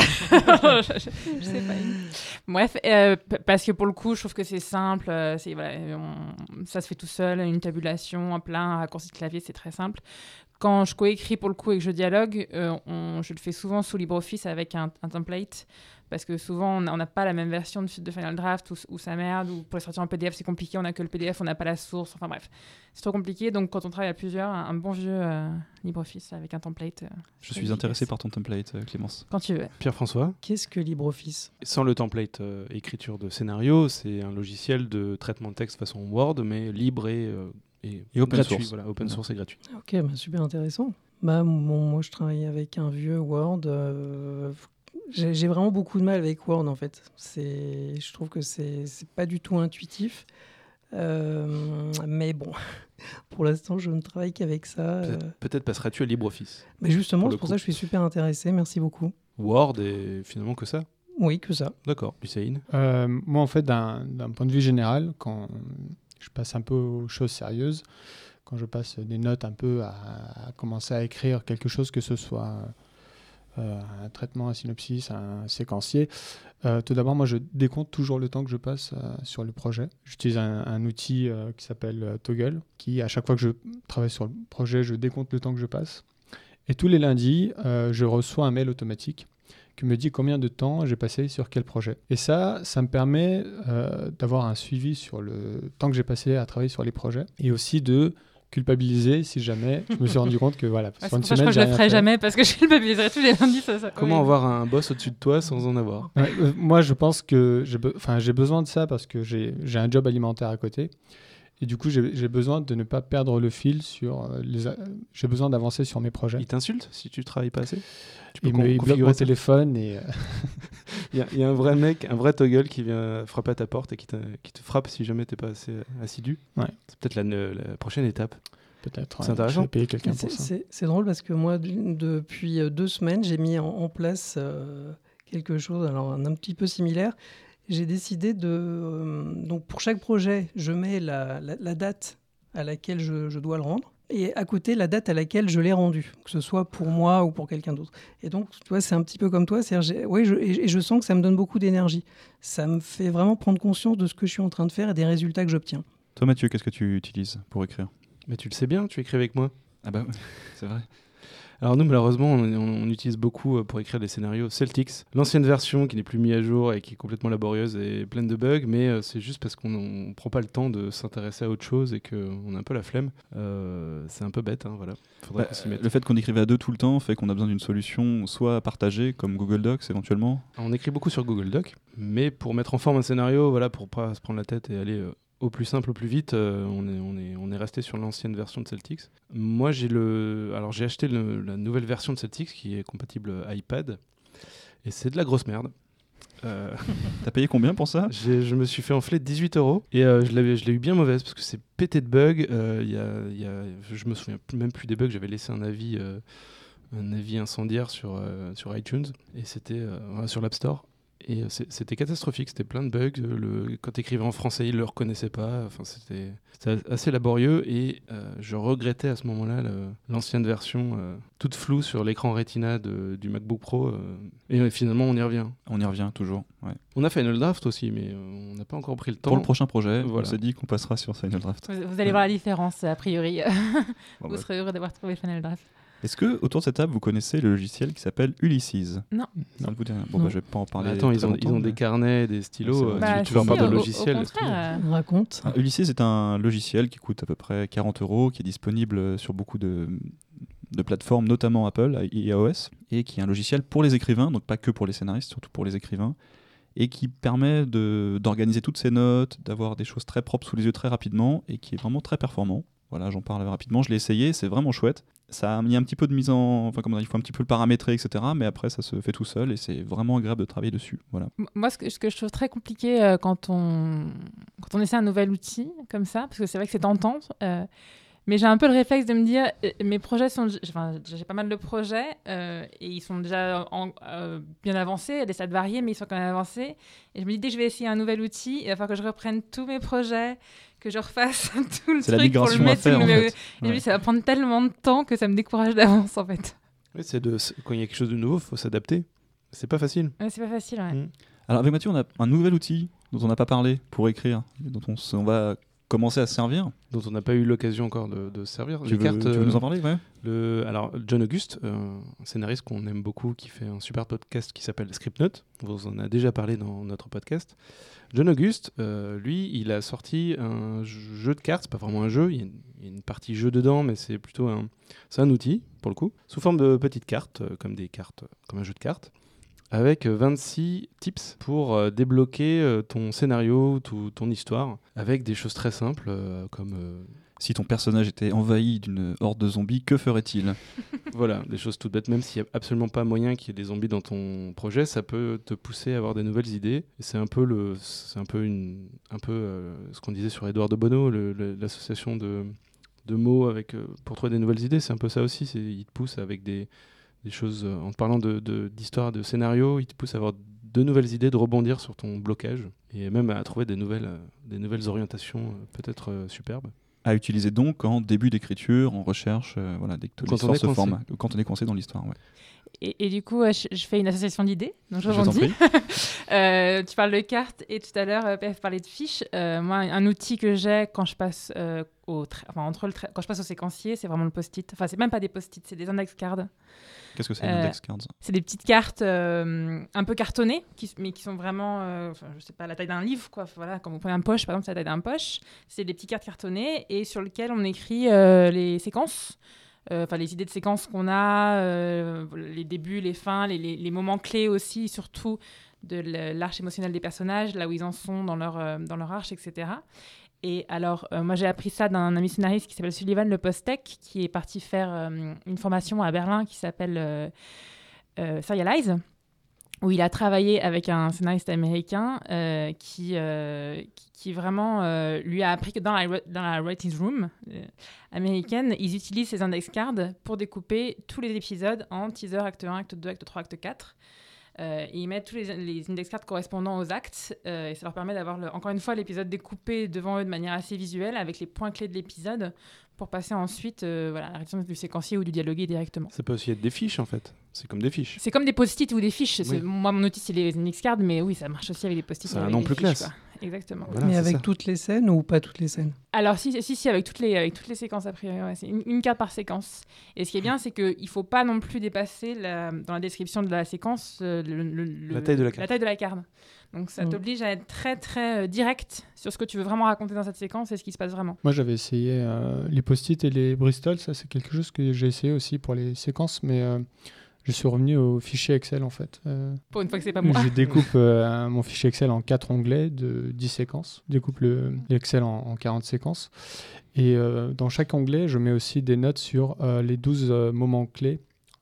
je sais pas. Bref, parce que pour le coup, je trouve que c'est simple. Ça se fait tout seul, une tabulation, un plein, un raccourci de clavier, c'est très simple. Quand je coécris pour le coup et que je dialogue, je le fais souvent sous LibreOffice avec un template. Parce que souvent, on n'a pas la même version de Final Draft ou ça merde, ou pour les sortir en PDF, c'est compliqué, on n'a que le PDF, on n'a pas la source, enfin bref. C'est trop compliqué, donc quand on travaille à plusieurs, un bon vieux LibreOffice avec un template. Je suis intéressé par ton template, Clémence. Quand tu veux. Pierre-François ? Qu'est-ce que LibreOffice ? Sans le template écriture de scénario, c'est un logiciel de traitement de texte façon Word, mais libre et open gratuit. source. Voilà, open source et gratuit. Ok, super intéressant. Moi, je travaille avec un vieux Word. J'ai vraiment beaucoup de mal avec Word, en fait. Je trouve que c'est pas du tout intuitif. Mais bon, pour l'instant, je ne travaille qu'avec ça. Peut-être passeras-tu à LibreOffice. Mais justement, pour c'est pour ça que je suis super intéressé. Merci beaucoup. Word et finalement que ça. Oui, que ça. D'accord. Hussein ? Moi, en fait, d'un point de vue général, quand je passe un peu aux choses sérieuses, quand je passe des notes un peu à commencer à écrire quelque chose, que ce soit un traitement, un synopsis, un séquencier, tout d'abord, moi, je décompte toujours le temps que je passe sur le projet. J'utilise un outil qui s'appelle Toggle, qui, à chaque fois que je travaille sur le projet, je décompte le temps que je passe. Et tous les lundis, je reçois un mail automatique qui me dit combien de temps j'ai passé sur quel projet. Et ça me permet d'avoir un suivi sur le temps que j'ai passé à travailler sur les projets et aussi de culpabiliser si jamais je me suis rendu compte que voilà, sur une semaine, je le ferai jamais parce que je culpabiliserai tous les lundis. Comment avoir un boss au-dessus de toi sans en avoir ? Moi, je pense que j'ai besoin de ça parce que j'ai un job alimentaire à côté. Et du coup, j'ai besoin de ne pas perdre le fil j'ai besoin d'avancer sur mes projets. Il t'insulte si tu travailles pas assez ? Il bloque mon téléphone et... Il y a un vrai mec, un vrai Toggle qui vient frapper à ta porte et qui te frappe si jamais t'es pas assez assidu. Ouais. C'est peut-être la prochaine étape. Peut-être. C'est intéressant. Je vais payer quelqu'un pour ça. C'est drôle parce que moi, depuis 2 semaines, j'ai mis en place quelque chose, alors un petit peu similaire. J'ai décidé donc pour chaque projet, je mets la date à laquelle je dois le rendre et à côté la date à laquelle je l'ai rendu, que ce soit pour moi ou pour quelqu'un d'autre. Et donc, tu vois, c'est un petit peu comme toi. Je sens que ça me donne beaucoup d'énergie. Ça me fait vraiment prendre conscience de ce que je suis en train de faire et des résultats que j'obtiens. Toi, Mathieu, qu'est-ce que tu utilises pour écrire ? Mais tu le sais bien, tu écris avec moi. Ah bah, c'est vrai. Alors nous, malheureusement, on utilise beaucoup pour écrire des scénarios Celtics. L'ancienne version qui n'est plus mise à jour et qui est complètement laborieuse et pleine de bugs, mais c'est juste parce qu'on ne prend pas le temps de s'intéresser à autre chose et qu'on a un peu la flemme. C'est un peu bête, hein, voilà. Faudrait qu'on s'y mette. Le fait qu'on écrivait à 2 tout le temps fait qu'on a besoin d'une solution soit partagée, comme Google Docs éventuellement. On écrit beaucoup sur Google Docs, mais pour mettre en forme un scénario, voilà, pour pas se prendre la tête et aller... au plus simple, au plus vite, on est resté sur l'ancienne version de Celtics. Moi, j'ai acheté la nouvelle version de Celtics qui est compatible iPad, et c'est de la grosse merde. T'as payé combien pour ça ? Je me suis fait enfler 18 € et je l'ai eu bien mauvaise parce que c'est pété de bugs. Je me souviens même plus des bugs. J'avais laissé un avis incendiaire sur iTunes et c'était sur l'App Store. Et c'était catastrophique, c'était plein de bugs. Quand t'écrivais en français, il le reconnaissait pas. Enfin, c'était assez laborieux et je regrettais à ce moment-là l'ancienne version toute floue sur l'écran Retina du MacBook Pro. Et finalement, on y revient. On y revient toujours. Ouais. On a Final Draft aussi, mais on n'a pas encore pris le temps. Pour le prochain projet, Voilà. on s'est dit qu'on passera sur Final Draft. Vous allez voir la différence, a priori. Bon, Vous serez heureux d'avoir trouvé Final Draft. Est-ce que autour de cette table, vous connaissez le logiciel qui s'appelle Ulysses ? Non. Ça ne vous dit rien ? Bon, Non. je vais pas en parler. Attends, ils très ont longtemps, des mais- carnets, des Ouais, stylos. c'est vrai. Bah, Tu leur si, parles de au logiciel. contraire. Raconte. Ulysses est un logiciel qui coûte à peu près 40 €, qui est disponible sur beaucoup de plateformes, notamment Apple et iOS, et qui est un logiciel pour les écrivains, donc pas que pour les scénaristes, surtout pour les écrivains, et qui permet d'organiser toutes ses notes, d'avoir des choses très propres sous les yeux très rapidement, et qui est vraiment très performant. Voilà, j'en parle rapidement, je l'ai essayé, c'est vraiment chouette. Ça a mis un petit peu de mise en... Enfin, comment dire, il faut un petit peu le paramétrer, etc. Mais après, ça se fait tout seul, et c'est vraiment agréable de travailler dessus. Voilà. Moi, ce que je trouve très compliqué quand on essaie un nouvel outil comme ça, parce que c'est vrai que c'est tentant, mais j'ai un peu le réflexe de me dire, mes projets sont... Enfin, j'ai pas mal de projets, et ils sont déjà bien avancés, il y a des stades variés, mais ils sont quand même avancés. Et je me dis, dès que je vais essayer un nouvel outil, il va falloir que je reprenne tous mes projets, que je refasse tout le C'est la truc pour le migration à mettre sur faire, le en nouveau- fait. Et je me Ouais. dis, ça va prendre tellement de temps que ça me décourage d'avance, en fait. Oui, quand il y a quelque chose de nouveau, il faut s'adapter. C'est pas facile. Ouais, c'est pas facile, ouais. Alors avec Mathieu, on a un nouvel outil dont on n'a pas parlé pour écrire, et dont on va commencer à se servir. Dont on n'a pas eu l'occasion encore de se servir. Tu veux nous en parler ? Ouais. Alors, John August, un scénariste qu'on aime beaucoup, qui fait un super podcast qui s'appelle Scriptnote. On vous en a déjà parlé dans notre podcast. John August, lui, il a sorti un jeu de cartes. C'est pas vraiment un jeu, il y a une partie jeu dedans, mais c'est plutôt c'est un outil, pour le coup, sous forme de petites cartes, comme un jeu de cartes, avec 26 tips pour débloquer ton scénario, ton histoire, avec des choses très simples, comme... Si ton personnage était envahi d'une horde de zombies, que ferait-il ? Voilà, des choses toutes bêtes, même s'il n'y a absolument pas moyen qu'il y ait des zombies dans ton projet, ça peut te pousser à avoir des nouvelles idées. Et c'est un peu ce qu'on disait sur Édouard de Bono, l'association de mots pour trouver des nouvelles idées. C'est un peu ça aussi, il te pousse avec des choses, en te parlant d'histoire, de scénario, il te pousse à avoir de nouvelles idées, de rebondir sur ton blocage, et même à trouver des nouvelles orientations peut-être superbes. À utiliser donc en début d'écriture, en recherche, dès que Quand on l'histoire est se coincé. forme, quand on est coincé dans l'histoire. Ouais. Et du coup, je fais une association d'idées, donc je Je t'en rebondis. prie. Tu parles de cartes et tout à l'heure, PF parlait de fiches. Moi, un outil que j'ai quand je passe quand je passe au séquencier, c'est vraiment le post-it. Enfin, c'est même pas des post-it, c'est des index cards. Qu'est-ce que c'est une index cards ? C'est des petites cartes un peu cartonnées, mais qui sont vraiment, je sais pas, la taille d'un livre, quoi. Voilà, quand vous prenez un poche, par exemple, c'est la taille d'un poche. C'est des petites cartes cartonnées et sur lesquelles on écrit les séquences. Les idées de séquences qu'on a, les débuts, les fins, les moments clés aussi, surtout de l'arche émotionnelle des personnages, là où ils en sont dans leur arche, etc. Et alors, moi, j'ai appris ça d'un ami scénariste qui s'appelle Sullivan Le Postek, qui est parti faire une formation à Berlin qui s'appelle Serialize, où il a travaillé avec un scénariste américain qui vraiment lui a appris que dans la writing room américaine, ils utilisent ces index cards pour découper tous les épisodes en teaser, acte 1, acte 2, acte 3, acte 4. Et ils mettent tous les index cards correspondant aux actes et ça leur permet d'avoir, encore une fois, l'épisode découpé devant eux de manière assez visuelle avec les points clés de l'épisode pour passer ensuite à la rédaction du séquencier ou du dialoguer directement. Ça peut aussi être des fiches, en fait. C'est comme des fiches. C'est comme des post-it ou des fiches. Oui. Moi, mon outil, c'est les index cards, mais oui, ça marche aussi avec des post-it. C'est et un avec nom des plus fiches, classe. quoi. Exactement. Voilà, Mais c'est avec ça. toutes les scènes ou pas toutes les scènes? Alors, si, avec toutes les séquences, a priori. Ouais, c'est une carte par séquence. Et ce qui est bien, c'est qu'il ne faut pas non plus dépasser, dans la description de la séquence, La taille de la carte. La taille de la carte. Donc, ça t'oblige à être très, très direct sur ce que tu veux vraiment raconter dans cette séquence et ce qui se passe vraiment. Moi, j'avais essayé les post-it et les Bristol. Ça, c'est quelque chose que j'ai essayé aussi pour les séquences, mais je suis revenu au fichier Excel, en fait. Pour une fois que c'est pas moi. Je découpe mon fichier Excel en 4 onglets de 10 séquences. Je découpe l'Excel en 40 séquences. Et dans chaque onglet, je mets aussi des notes sur les 12 moments clés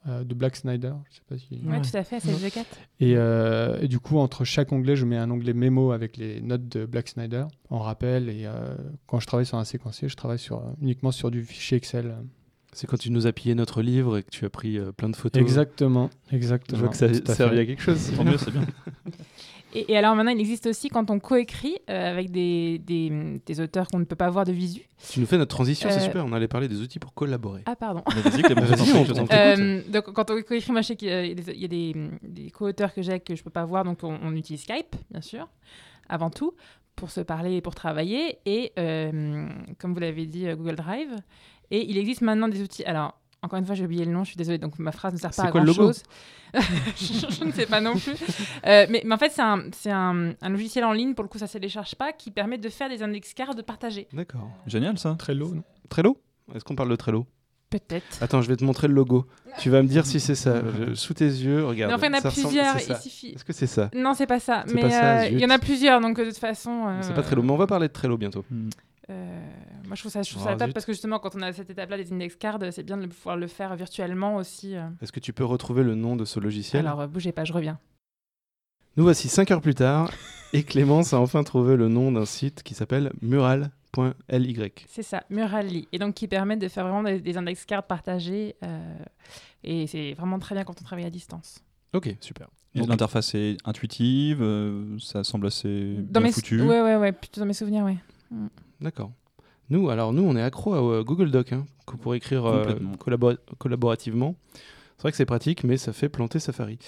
de Black Snyder. Je sais pas si... Ouais, tout à fait, c'est le G4. Et du coup, entre chaque onglet, je mets un onglet mémo avec les notes de Black Snyder en rappel. Et quand je travaille sur un séquencier, je travaille uniquement sur du fichier Excel. C'est quand tu nous as pillé notre livre et que tu as pris plein de photos. Exactement. Je vois que ça a servi à quelque chose. Tant mieux, c'est bien. Et alors maintenant, il existe aussi quand on coécrit avec des auteurs qu'on ne peut pas voir de visu. Tu nous fais notre transition, c'est super. On allait parler des outils pour collaborer. Ah, pardon. Vas-y, Clément, Donc, quand on coécrit, moi, je sais qu'il y a des co-auteurs que j'ai que je ne peux pas voir, donc on utilise Skype, bien sûr, avant tout, pour se parler et pour travailler. Et comme vous l'avez dit, Google Drive. Et il existe maintenant des outils. Alors, encore une fois, j'ai oublié le nom, je suis désolée, donc ma phrase ne sert pas à grand-chose. Je ne sais pas non plus. Mais en fait, c'est un logiciel en ligne, pour le coup, ça ne se télécharge pas, qui permet de faire des index cards partagés. D'accord. Génial, ça. Trello, non ? Trello ? Est-ce qu'on parle de Trello ? Peut-être. Attends, je vais te montrer le logo. Tu vas me dire si c'est ça. Sous tes yeux, regarde. Mais enfin, il y en a plusieurs. Il suffit. Est-ce que c'est ça ? Non, c'est pas ça. C'est Mais pas ça, il y en a plusieurs, donc de toute façon... C'est pas Trello, mais on va parler de Trello bientôt. Moi, je trouve ça top parce que justement, quand on a cette étape-là des index cards, c'est bien de pouvoir le faire virtuellement aussi. Est-ce que tu peux retrouver le nom de ce logiciel ? Alors, bougez pas, je reviens. Nous voici 5 heures plus tard et Clémence a enfin trouvé le nom d'un site qui s'appelle mural.ly. C'est ça, Murally. Et donc, qui permet de faire vraiment des index cards partagés. Et c'est vraiment très bien quand on travaille à distance. Ok, super. Donc, l'interface est intuitive, ça semble assez bien foutu. Ouais, plutôt dans mes souvenirs, ouais. D'accord. Nous, on est accro à Google Doc pour écrire collaborativement. C'est vrai que c'est pratique, mais ça fait planter Safari.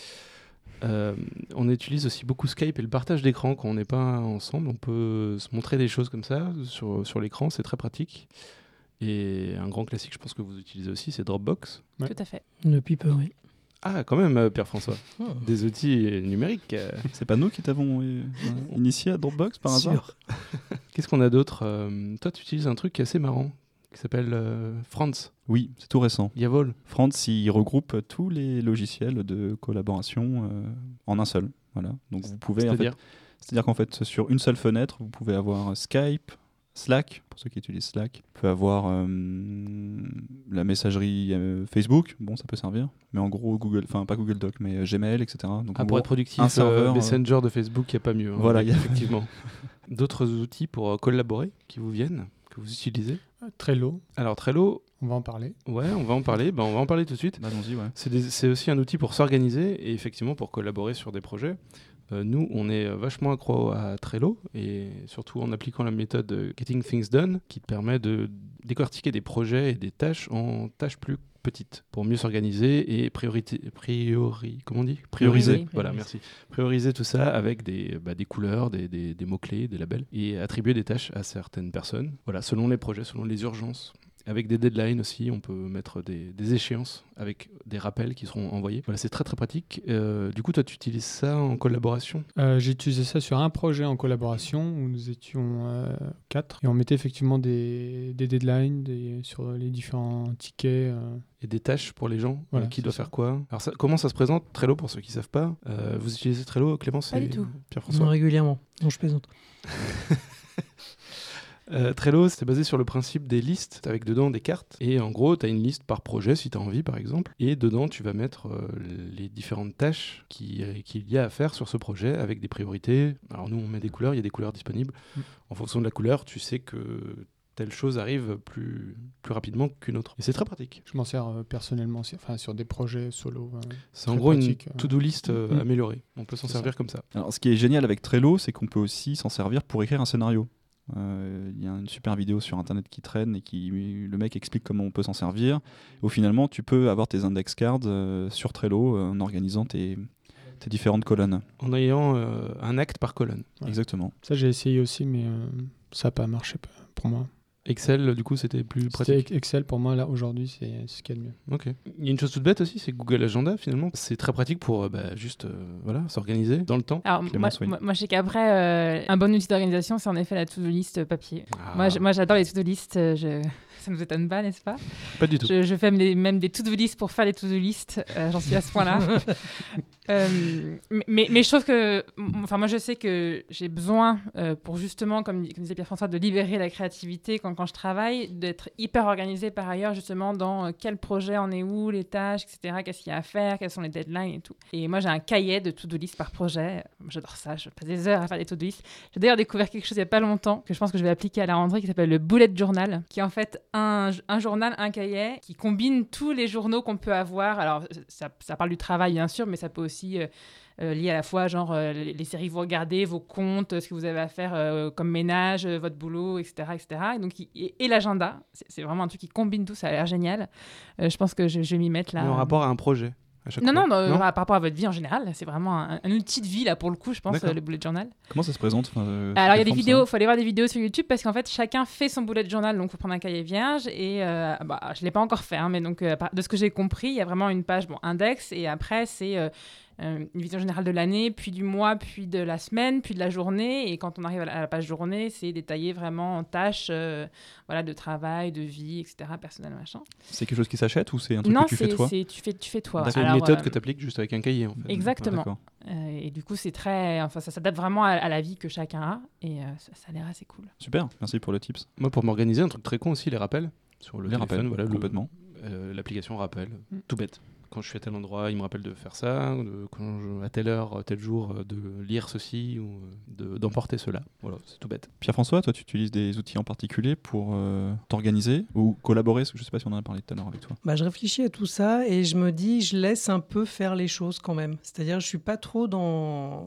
On utilise aussi beaucoup Skype et le partage d'écran quand on n'est pas ensemble. On peut se montrer des choses comme ça sur l'écran, c'est très pratique. Et un grand classique, je pense que vous utilisez aussi, c'est Dropbox. Ouais. Tout à fait. Depuis peu, oui. Ah, quand même, Pierre-François. Des outils numériques. C'est pas nous qui t'avons initié à Dropbox par hasard ? Qu'est-ce qu'on a d'autre ? Toi, tu utilises un truc qui est assez marrant, qui s'appelle Franz. Oui, c'est tout récent. Yavol. Franz, il regroupe tous les logiciels de collaboration en un seul. Voilà. Donc vous pouvez, c'est-à-dire qu'en fait, sur une seule fenêtre, vous pouvez avoir Skype, Slack, pour ceux qui utilisent Slack. Vous pouvez avoir la messagerie Facebook, bon, ça peut servir. Mais en gros, pas Google Doc, mais Gmail, etc. Donc, pour être productif, un serveur, Messenger de Facebook, il n'y a pas mieux. Voilà, effectivement. D'autres outils pour collaborer qui vous viennent, que vous utilisez ? Trello. Alors Trello... On va en parler. Ouais, on va en parler. On va en parler tout de suite. Allons-y, ouais. C'est aussi un outil pour s'organiser et effectivement pour collaborer sur des projets. Nous, on est vachement accro à Trello et surtout en appliquant la méthode Getting Things Done qui te permet de décortiquer des projets et des tâches en tâches plus petites pour mieux s'organiser et prioriser. Voilà, merci. Prioriser tout ça avec des couleurs, des mots-clés, des labels et attribuer des tâches à certaines personnes. Voilà, selon les projets, selon les urgences. Avec des deadlines aussi, on peut mettre des échéances avec des rappels qui seront envoyés. Voilà, c'est très très pratique. Du coup, toi, tu utilises ça en collaboration ? J'ai utilisé ça sur un projet en collaboration où nous étions 4 et on mettait effectivement des deadlines sur les différents tickets. Et des tâches pour les gens, voilà, qui doit faire quoi. Alors comment ça se présente Trello, pour ceux qui ne savent pas vous utilisez Trello, Clémence Pas du tout. Pierre-François ? Non, régulièrement. Non, je plaisante. Trello, c'est basé sur le principe des listes avec dedans des cartes. Et en gros, tu as une liste par projet si tu as envie, par exemple. Et dedans, tu vas mettre les différentes tâches qu'il y a à faire sur ce projet avec des priorités. Alors nous, on met des couleurs, il y a des couleurs disponibles. En fonction de la couleur, tu sais que telle chose arrive plus rapidement qu'une autre. Et c'est très pratique. Je m'en sers personnellement sur des projets solo. C'est en gros pratique, une to-do list améliorée. On peut s'en servir comme ça. Alors, ce qui est génial avec Trello, c'est qu'on peut aussi s'en servir pour écrire un scénario. Il y a une super vidéo sur internet qui traîne et le mec explique comment on peut s'en servir. Au finalement, tu peux avoir tes index cards sur Trello en organisant tes différentes colonnes. En ayant un acte par colonne. Ouais. Exactement. Ça, j'ai essayé aussi, mais ça n'a pas marché pour moi. Excel, du coup, c'était plus pratique. Excel, pour moi, là, aujourd'hui, c'est ce qu'il y a de mieux. Ok. Il y a une chose toute bête aussi, c'est Google Agenda, finalement. C'est très pratique pour juste s'organiser dans le temps. Alors, moi, je sais qu'après, un bon outil d'organisation, c'est en effet la to-do list papier. Moi, j'adore les to-do list. Ça nous étonne pas, n'est-ce pas? Pas du tout. Je fais même des to-do list pour faire les to-do list. J'en suis à ce point-là. Mais je trouve que... Enfin, moi, je sais que j'ai besoin, pour justement, comme disait Pierre-François, de libérer la créativité quand je travaille, d'être hyper organisée par ailleurs, justement, dans quel projet on est où, les tâches, etc., qu'est-ce qu'il y a à faire, quelles sont les deadlines et tout. Et moi, j'ai un cahier de to-do list par projet. J'adore ça. Je passe des heures à faire des to-do list. J'ai d'ailleurs découvert quelque chose il n'y a pas longtemps que je pense que je vais appliquer à la rentrée qui s'appelle le bullet journal, qui est en fait un journal, un cahier qui combine tous les journaux qu'on peut avoir. Alors, ça parle du travail, bien sûr, mais ça peut aussi lier à la fois genre les séries que vous regardez, vos comptes, ce que vous avez à faire comme ménage, votre boulot, etc. etc. Et, donc, et l'agenda, c'est vraiment un truc qui combine tout, ça a l'air génial. Je pense que je vais m'y mettre là. Mais en rapport à un projet. Non, par rapport à votre vie en général, c'est vraiment un outil de vie là pour le coup, je pense, le bullet journal. Comment ça se présente? Alors il y a des vidéos, il faut aller voir des vidéos sur YouTube parce qu'en fait chacun fait son bullet journal, donc il faut prendre un cahier vierge et je l'ai pas encore fait, mais donc de ce que j'ai compris, il y a vraiment une page index et après c'est une vision générale de l'année, puis du mois, puis de la semaine, puis de la journée. Et quand on arrive à la page journée, c'est détaillé vraiment en tâches de travail, de vie, etc., personnel, machin. C'est quelque chose qui s'achète ou c'est un truc que tu fais toi? Non, tu fais toi. C'est une méthode que tu appliques juste avec un cahier, en fait. Exactement. Et du coup, c'est très... Enfin, ça s'adapte vraiment à la vie que chacun a. Et ça a l'air assez cool. Super, merci pour le tips. Moi, pour m'organiser, un truc très con aussi, les rappels. Sur le téléphone, rappels, complètement. L'application rappel, tout bête. Quand je suis à tel endroit, il me rappelle de faire ça, à telle heure, tel jour, de lire ceci ou d'emporter cela. Voilà, c'est tout bête. Pierre-François, toi, tu utilises des outils en particulier pour t'organiser ou collaborer? Je ne sais pas si on en a parlé tout à l'heure avec toi. Je réfléchis à tout ça et je me dis, je laisse un peu faire les choses quand même. C'est-à-dire, je suis pas trop dans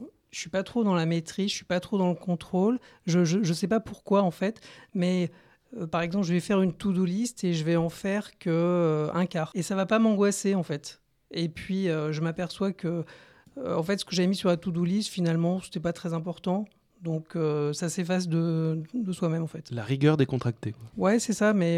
la maîtrise, je suis pas trop dans le contrôle. Je sais pas pourquoi en fait, mais par exemple, je vais faire une to-do list et je vais en faire que un quart. Et ça va pas m'angoisser en fait. Et puis, je m'aperçois que en fait, ce que j'avais mis sur la to-do list, finalement, c'était pas très important. Donc, ça s'efface de soi-même en fait. La rigueur décontractée. Ouais, c'est ça, mais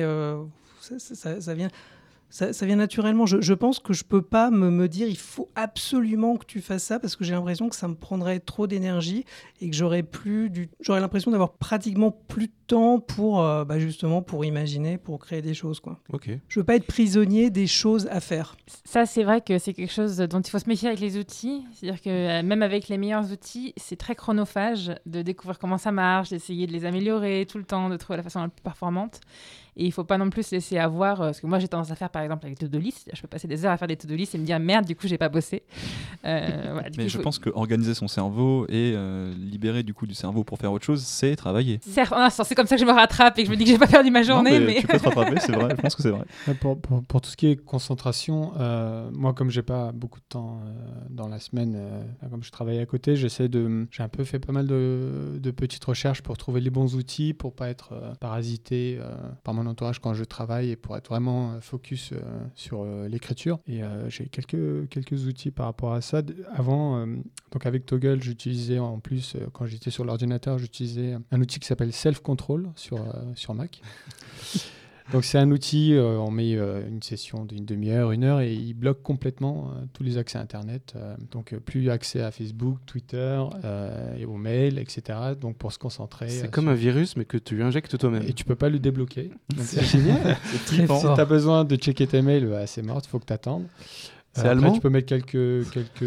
ça vient... Ça vient naturellement. Je pense que je peux pas me dire il faut absolument que tu fasses ça parce que j'ai l'impression que ça me prendrait trop d'énergie et que j'aurais l'impression d'avoir pratiquement plus de temps pour justement pour imaginer, pour créer des choses quoi. Ok. Je veux pas être prisonnier des choses à faire. Ça c'est vrai que c'est quelque chose dont il faut se méfier avec les outils. C'est-à-dire que même avec les meilleurs outils, c'est très chronophage de découvrir comment ça marche, d'essayer de les améliorer tout le temps, de trouver la façon la plus performante. Et il ne faut pas non plus se laisser avoir, ce que moi j'ai tendance à faire par exemple avec les to-do list. Je peux passer des heures à faire des to-do list et me dire merde, du coup j'ai pas bossé. Mais je pense que organiser son cerveau et libérer du coup du cerveau pour faire autre chose, c'est travailler. Certes, c'est comme ça que je me rattrape et que je me dis que j'ai pas perdu ma journée. Non, mais tu peux te rattraper, c'est vrai. Je pense que c'est vrai. Pour tout ce qui est concentration, moi comme j'ai pas beaucoup de temps dans la semaine, comme je travaille à côté, j'ai un peu fait pas mal de petites recherches pour trouver les bons outils, pour pas être parasité par mon entourage quand je travaille et pour être vraiment focus sur l'écriture. Et j'ai quelques outils par rapport à ça. Avant, donc avec Toggle, j'utilisais en plus, quand j'étais sur l'ordinateur, j'utilisais un outil qui s'appelle Self Control sur Mac. Donc c'est un outil, on met une session d'une demi-heure, 1 heure et il bloque complètement tous les accès Internet. Donc plus accès à Facebook, Twitter et aux mails, etc. Donc pour se concentrer. C'est comme un virus mais que tu injectes toi-même. Et tu peux pas le débloquer. Donc, c'est génial. C'est très fort. Si tu as besoin de checker tes mails, c'est mort, il faut que tu attendes. C'est allemand. Tu peux mettre quelques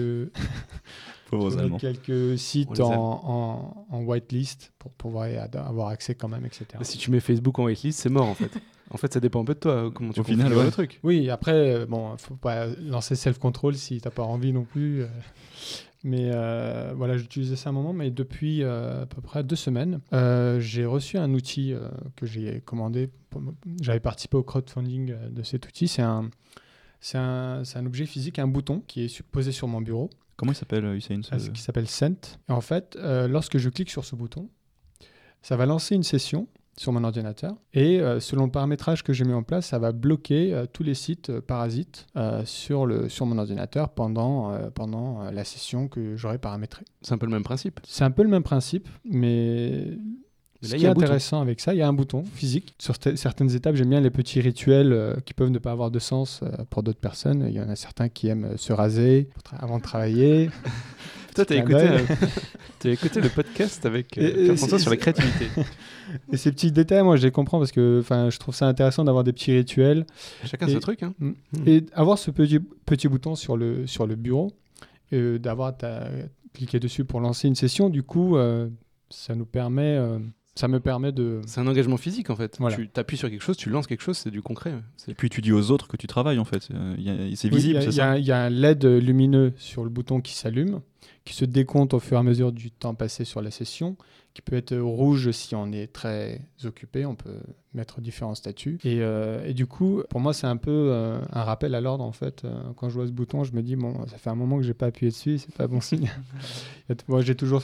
sites en whitelist pour pouvoir avoir accès quand même, etc. Si tu mets Facebook en whitelist, c'est mort en fait. En fait, ça dépend un peu de toi, comment tu configures le truc. Oui, après, faut pas lancer self-control si t'as pas envie non plus. Mais voilà, j'utilisais ça un moment, mais depuis à peu près 2 semaines, j'ai reçu un outil que j'ai commandé. J'avais participé au crowdfunding de cet outil. C'est un objet physique, un bouton qui est posé sur mon bureau. Comment il s'appelle, Hussein Qui s'appelle Sent. Et en fait, lorsque je clique sur ce bouton, ça va lancer une session sur mon ordinateur. Et selon le paramétrage que j'ai mis en place, ça va bloquer tous les sites parasites sur mon ordinateur pendant la session que j'aurai paramétrée. C'est un peu le même principe. C'est un peu le même principe, mais... Ce qui est intéressant avec ça, il y a un bouton physique. Sur certaines étapes, j'aime bien les petits rituels qui peuvent ne pas avoir de sens pour d'autres personnes. Il y en a certains qui aiment se raser avant de travailler. Toi, t'as écouté le podcast avec Pierre-François sur la créativité. Et ces petits détails, moi, je les comprends parce que je trouve ça intéressant d'avoir des petits rituels. Chacun ce truc. Hein. Et avoir ce petit bouton sur le bureau, d'avoir cliqué dessus pour lancer une session, du coup, ça me permet de... C'est un engagement physique, en fait. Voilà. Tu t'appuies sur quelque chose, tu lances quelque chose, c'est du concret. Et puis tu dis aux autres que tu travailles, en fait. C'est visible, c'est ça. Il y a un LED lumineux sur le bouton qui s'allume, qui se décompte au fur et à mesure du temps passé sur la session, qui peut être rouge si on est très occupé, on peut mettre différents statuts. Et du coup, pour moi, c'est un peu un rappel à l'ordre, en fait. Quand je vois ce bouton, je me dis, bon, ça fait un moment que j'ai pas appuyé dessus, c'est pas bon signe. Moi, j'ai toujours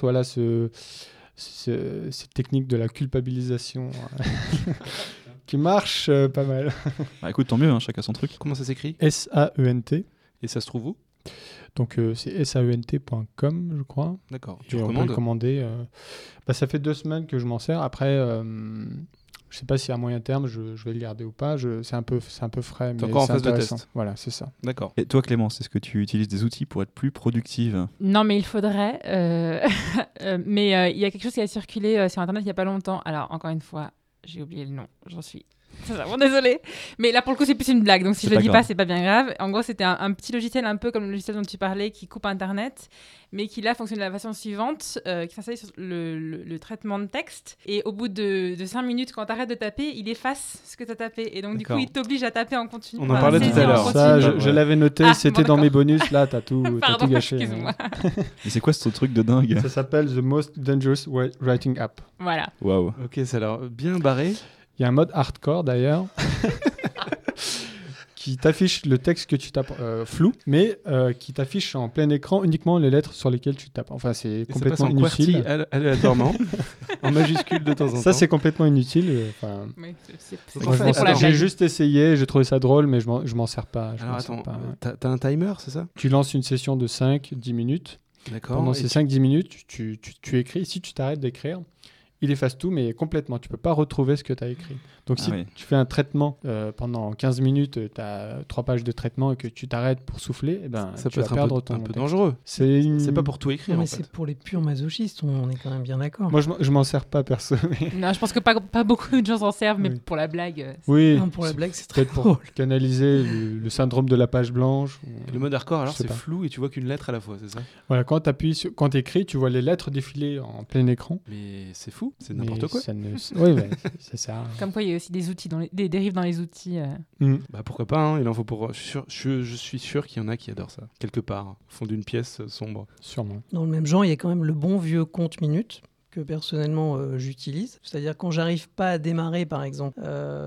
cette technique de la culpabilisation qui marche pas mal. Écoute, tant mieux, hein, chacun son truc. Comment ça s'écrit ? SAENT. Et ça se trouve où ? Donc c'est saent.com, je crois. D'accord. Tu on peut le commander. Ça fait 2 semaines que je m'en sers. Après, je sais pas si à moyen terme je vais le garder ou pas. C'est un peu frais, mais encore en c'est phase de intéressant. test. Voilà, c'est ça. D'accord. Et toi, Clémence, est-ce que tu utilises des outils pour être plus productive ? Non, mais il faudrait. Mais il y a quelque chose qui a circulé sur Internet il n'y a pas longtemps. Alors, encore une fois, j'ai oublié le nom. J'en suis vraiment désolée. Mais là, pour le coup, c'est plus une blague. Donc, si je le dis pas, c'est pas bien grave. En gros, c'était un petit logiciel, un peu comme le logiciel dont tu parlais, qui coupe Internet, mais qui là fonctionne de la façon suivante, qui s'installe sur le traitement de texte. Et au bout de 5 minutes, quand tu arrêtes de taper, il efface ce que tu as tapé. Et donc, du coup, il t'oblige à taper en continu. On en parlait tout à l'heure. Ça, je l'avais noté, c'était dans mes bonus. Là, t'as tout gâché. Excuse-moi. Mais c'est quoi ce truc de dingue ? Ça s'appelle The Most Dangerous Writing App. Voilà. Waouh. Ok, ça a l'air bien barré. Il y a un mode hardcore d'ailleurs qui t'affiche le texte que tu tapes flou, mais qui t'affiche en plein écran uniquement les lettres sur lesquelles tu tapes. Enfin, c'est complètement inutile. Aléatoirement, en majuscule de temps en temps. Ça, c'est complètement inutile. Oui, c'est pour la j'ai juste essayé, j'ai trouvé ça drôle, mais je m'en sers pas. Alors attends, t'as un timer, c'est ça ? Tu lances une session de 5-10 minutes. D'accord. Pendant ces 5-10 minutes, tu écris. Si tu t'arrêtes d'écrire, il efface tout, mais complètement. Tu ne peux pas retrouver ce que tu as écrit. Donc, si tu fais un traitement pendant 15 minutes, tu as 3 pages de traitement et que tu t'arrêtes pour souffler, ça tu peut vas perdre être un peu texte. dangereux. C'est pas pour tout écrire. Non, mais en fait. c'est pour les purs masochistes, on est quand même bien d'accord. Moi, je m'en sers pas, perso. Non, je pense que pas beaucoup de gens s'en servent, mais pour la blague. Oui, non, pour la blague, c'est très peut-être drôle. pour canaliser le syndrome de la page blanche. Le mode hardcore, alors c'est pas. flou et tu vois qu'une lettre à la fois, c'est ça ? Voilà, quand tu écris, tu vois les lettres défiler en plein écran. Mais c'est fou, c'est n'importe quoi. Oui, mais ça sert à rien. Comme quoi, il y a aussi des outils, des dérives dans les outils. Bah pourquoi pas, hein, il en faut pour... Je suis sûr qu'il y en a qui adorent ça, quelque part, au fond d'une pièce sombre. Sûrement. Dans le même genre, il y a quand même le bon vieux compte-minutes que personnellement j'utilise. C'est-à-dire quand j'arrive pas à démarrer, par exemple,